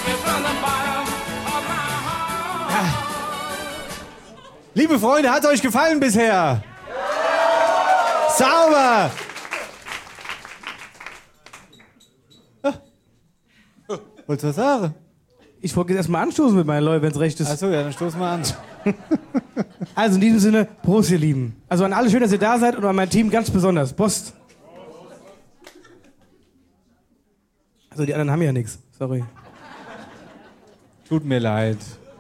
Liebe Freunde, hat euch gefallen bisher? Sauber! Wolltest du was sagen? Ich wollte jetzt erstmal anstoßen mit meinen Leuten, wenn es recht ist. Achso, ja, dann stoßen wir an. Also in diesem Sinne, Prost, ihr Lieben. Also an alle schön, dass ihr da seid und an mein Team ganz besonders. Prost. Also die anderen haben ja nichts. Sorry. Tut mir leid.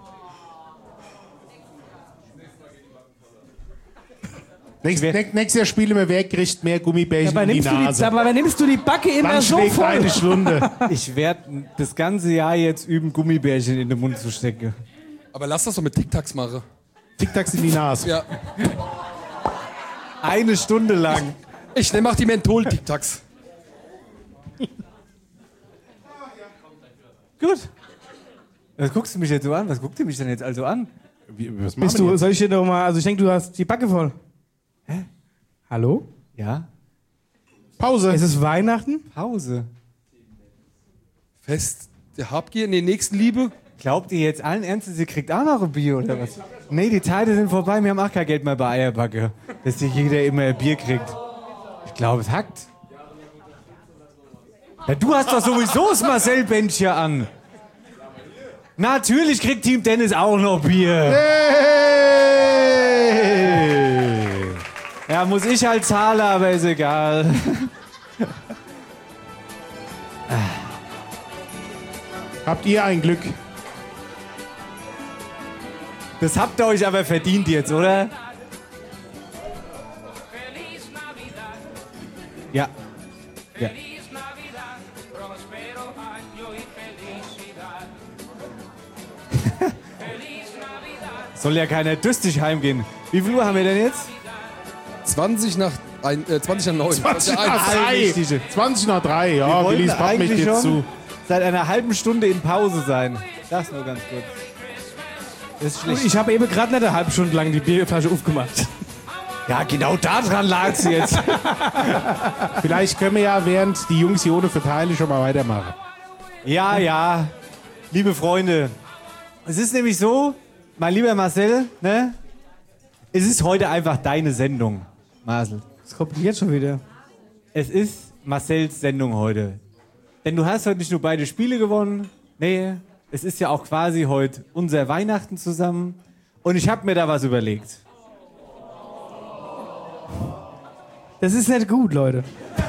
Nächstes Jahr spielen wir, wer kriegt mehr Gummibärchen in die Nase. Aber nimmst du die Backe immer Dann so schlägt voll? eine Stunde. Ich werde das ganze Jahr jetzt üben, Gummibärchen in den Mund zu stecken. Aber lass das doch mit Tic-Tacs machen. Tic-Tacs in die Nase. Ja. 1 Stunde lang. Ich mach die Menthol-Tic-Tacs. Gut. Was guckst du mich jetzt so an? Was guckt ihr mich denn jetzt also an? Was Bist du, soll ich dir noch mal, also ich denke, du hast die Backe voll. Hä? Hallo? Ja? Pause. Es ist Weihnachten? Pause. Fest der Habgier in der nächsten Liebe. Glaubt ihr jetzt allen Ernstes, ihr kriegt auch noch ein Bier oder was? Nee, die Zeiten sind vorbei, wir haben auch kein Geld mehr bei Eierbacke. Dass hier jeder immer ein Bier kriegt. Ich glaube, es hackt. Ja, du hast doch sowieso das Marcel-Bändchen an. Natürlich kriegt Team Dennis auch noch Bier. Hey! Ja, muss ich halt zahlen, aber ist egal. Habt ihr ein Glück? Das habt ihr euch aber verdient jetzt, oder? Ja. Ja. Soll ja keiner dürstig heimgehen. Wie viel Uhr haben wir denn jetzt? 20 nach 9. 20 nach 3. 20 nach 3, ja. Willis Pub mich eigentlich jetzt schon zu. seit einer halben Stunde in Pause sein. Das nur ganz kurz. Das ist schlecht. Ich habe eben gerade nicht eine halbe Stunde lang die Bierflasche aufgemacht. Ja, genau daran lag es jetzt. Vielleicht können wir ja, während die Jungs hier ohne verteilen, schon mal weitermachen. Ja, ja. Liebe Freunde, es ist nämlich so, mein lieber Marcel, ne? Es ist heute einfach deine Sendung, Marcel. Was kommt denn jetzt schon wieder? Es ist Marcels Sendung heute. Denn du hast heute nicht nur beide Spiele gewonnen, nee, es ist ja auch quasi heute unser Weihnachten zusammen. Und ich habe mir da was überlegt. Das ist nicht gut, Leute.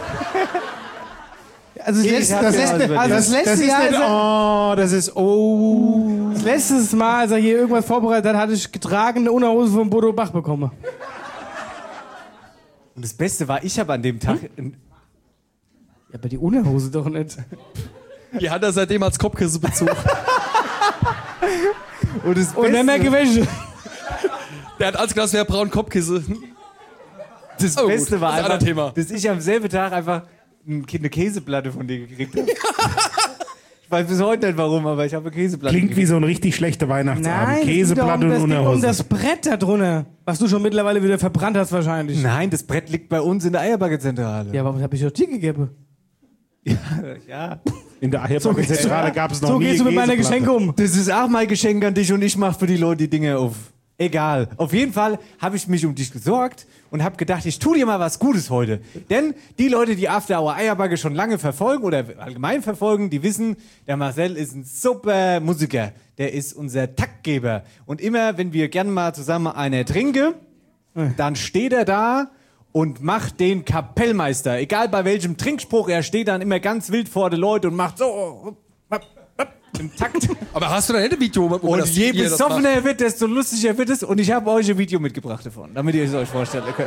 Also das letzte Jahr, das ist oh. Das letzte Mal, als er hier irgendwas vorbereitet hat, hatte ich getragene Unterhose von Bodo Bach bekommen. Und das Beste war, ich habe an dem Tag... Ja, aber die Unterhose doch nicht. Die hat er seitdem als Kopfkissen bezogen. Und das Und dann mehr Gewäsche. Der hat als Glas wäre braun Kopfkissen. Das Beste gut, war das ist ein einfach, Thema. dass ich am selben Tag einfach eine Käseplatte von dir gekriegt habe. Ich weiß bis heute nicht warum, aber ich habe Käseplatte. Klingt wie so ein richtig schlechter Weihnachtsabend. Käseplatte und Unterhose. Um das Brett da drunter, was du schon mittlerweile wieder verbrannt hast wahrscheinlich. Nein, das Brett liegt bei uns in der Eierbacke-Zentrale. Ja, aber was habe ich doch dir gegeben? Ja. In der Eierbacke-Zentrale gab es noch nie. So gehst du mit meiner Geschenke um. Das ist auch mein Geschenk an dich und ich mache für die Leute die Dinge auf. Egal. Auf jeden Fall habe ich mich um dich gesorgt und habe gedacht, ich tue dir mal was Gutes heute. Denn die Leute, die After Hour Eierbacke schon lange verfolgen oder allgemein verfolgen, die wissen, der Marcel ist ein super Musiker. Der ist unser Taktgeber. Und immer, wenn wir gerne mal zusammen eine trinken, dann steht er da und macht den Kapellmeister. Egal bei welchem Trinkspruch, er steht dann immer ganz wild vor den Leuten und macht so im Takt. Aber hast du da nicht ein Video? Wo Und je besoffener er wird, desto lustiger wird es. Und ich habe euch ein Video mitgebracht davon, damit ihr es euch vorstellen könnt.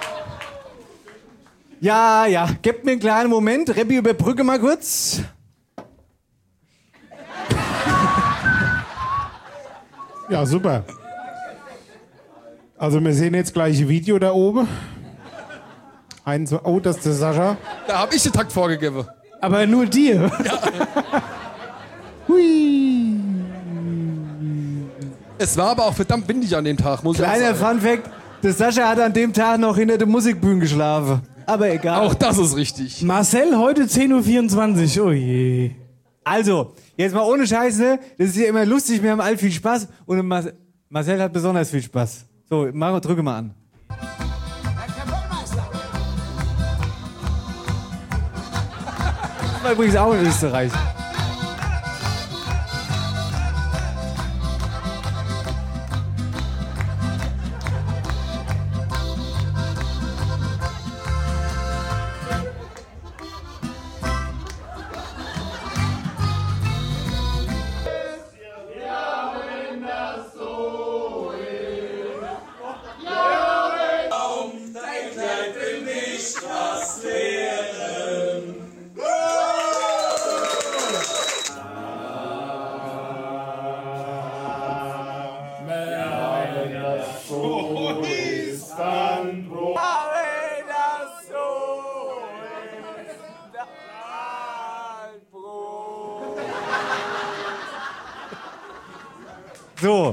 Ja, gebt mir einen kleinen Moment. Reppi, überbrücke mal kurz. Ja, super. Also wir sehen jetzt gleich ein Video da oben. Oh, das ist der Sascha. Da habe ich den Takt vorgegeben. Aber nur dir. Ja. Hui. Es war aber auch verdammt windig an dem Tag, muss ich Kleiner auch sagen. Funfact, der Sascha hat an dem Tag noch hinter der Musikbühne geschlafen. Aber egal. Auch das ist richtig. Marcel, heute 10.24 Uhr. Oh je. Also, jetzt mal ohne Scheiße, das ist ja immer lustig, wir haben alle viel Spaß und Marcel hat besonders viel Spaß. So, Maro, drücke mal an. Das war übrigens auch in Österreich. So.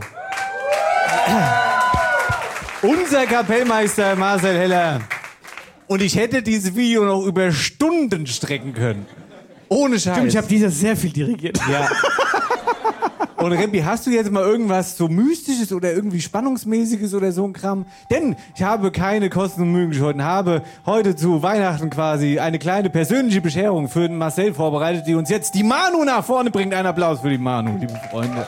Unser Kapellmeister Marcel Heller. Und ich hätte dieses Video noch über Stunden strecken können. Ohne Scheiß. Stimmt, ich habe dieses sehr viel dirigiert. Ja. Und Reppi, hast du jetzt mal irgendwas so Mystisches oder irgendwie Spannungsmäßiges oder so ein Kram? Denn ich habe keine Kosten und Mühen gescheut und habe heute zu Weihnachten quasi eine kleine persönliche Bescherung für den Marcel vorbereitet, die uns jetzt die Manu nach vorne bringt. Ein Applaus für die Manu, liebe Freunde.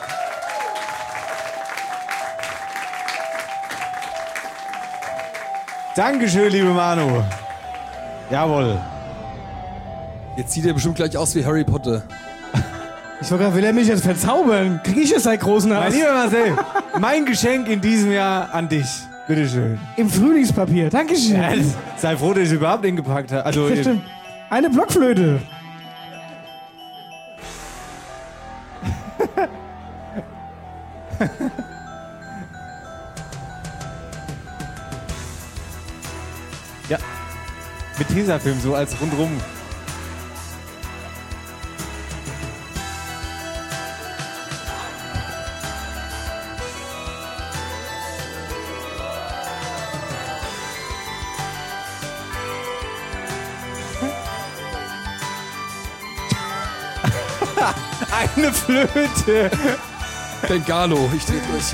Dankeschön, liebe Manu. Jawohl. Jetzt sieht er bestimmt gleich aus wie Harry Potter. Ich wollte gerade, will er mich jetzt verzaubern? Krieg ich es seit großen Haus? Mein lieber Marcel, mein Geschenk in diesem Jahr an dich. Bitteschön. Im Frühlingspapier. Dankeschön. Ja, sei froh, dass ich es überhaupt hingepackt habe. Also, Ja, stimmt. Eine Blockflöte. ja. Mit Tesafilm so als rundrum. Eine Flöte. Bengalo, ich dreh durch.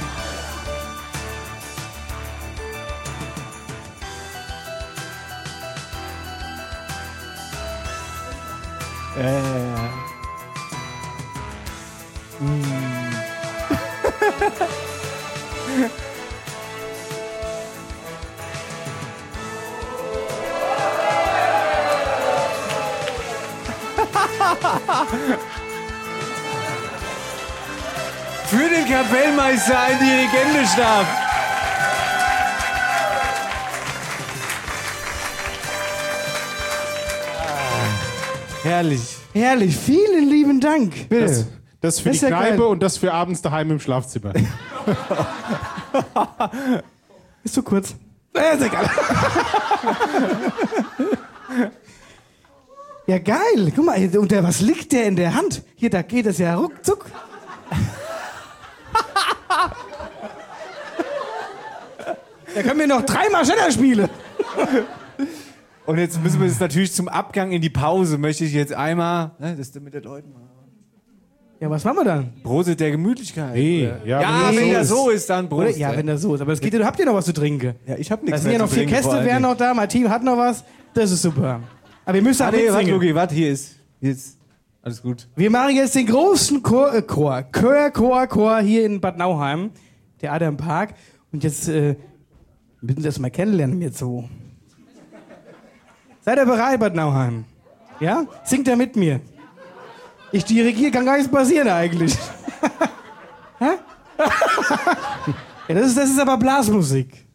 Für den Kapellmeister ein Dirigendenstab. Herrlich. Herrlich. Vielen lieben Dank. Bitte. Das für Das die ist ja Kneipe geil. und das für abends daheim im Schlafzimmer. Ist zu kurz. Ist egal. Ja, geil. Guck mal, und was liegt der in der Hand? Hier, da geht es ja ruckzuck. Da können wir noch 3-mal schneller spielen. Und jetzt müssen wir es natürlich zum Abgang in die Pause, möchte ich jetzt einmal, das mit den Leuten machen. Ja, was machen wir dann? Broset der Gemütlichkeit. Nee, wenn das so ist, dann Prost. Ja, wenn das so ist. Aber es geht, habt ihr noch was zu trinken? Ja, ich hab nichts. Da sind ja noch 4 Gäste, wären noch da, mein Team hat noch was. Das ist super. Aber ihr müsst auch mitsingen. Warte, Luki, warte, hier ist. Alles gut. Wir machen jetzt den großen Chor hier in Bad Nauheim, der Adam Park. Und jetzt müssen wir das mal kennenlernen jetzt so. Seid ihr bereit, Bad Nauheim? Ja? Singt er mit mir? Ich dirigiere, kann gar nichts passieren eigentlich. Ja, das ist aber Blasmusik.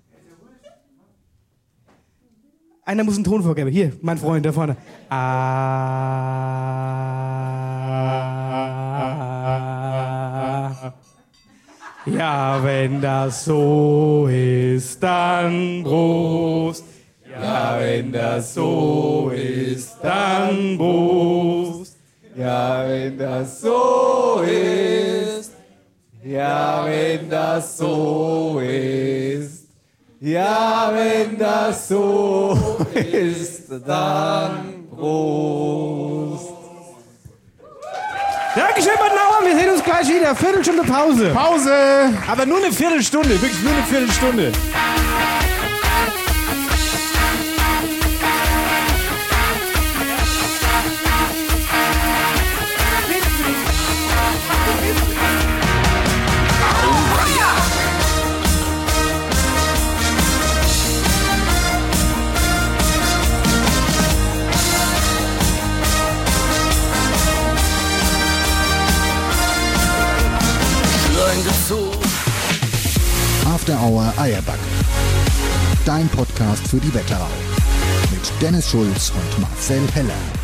Einer muss einen Ton vorgeben. Hier, mein Freund da vorne. Ja, wenn das so ist, dann Prost. Ja, wenn das so ist, dann Prost. Ja, wenn das so ist. Ja, wenn das so ist. Ja, wenn das so ist, dann Prost. Dankeschön, Bad Nauheim. Wir sehen uns gleich wieder. Viertelstunde Pause. Pause! Aber nur eine Viertelstunde, wirklich nur eine Viertelstunde. After Hour Eierbacke. Dein Podcast für die Wetterau. Mit Dennis Schulz und Marcel Heller.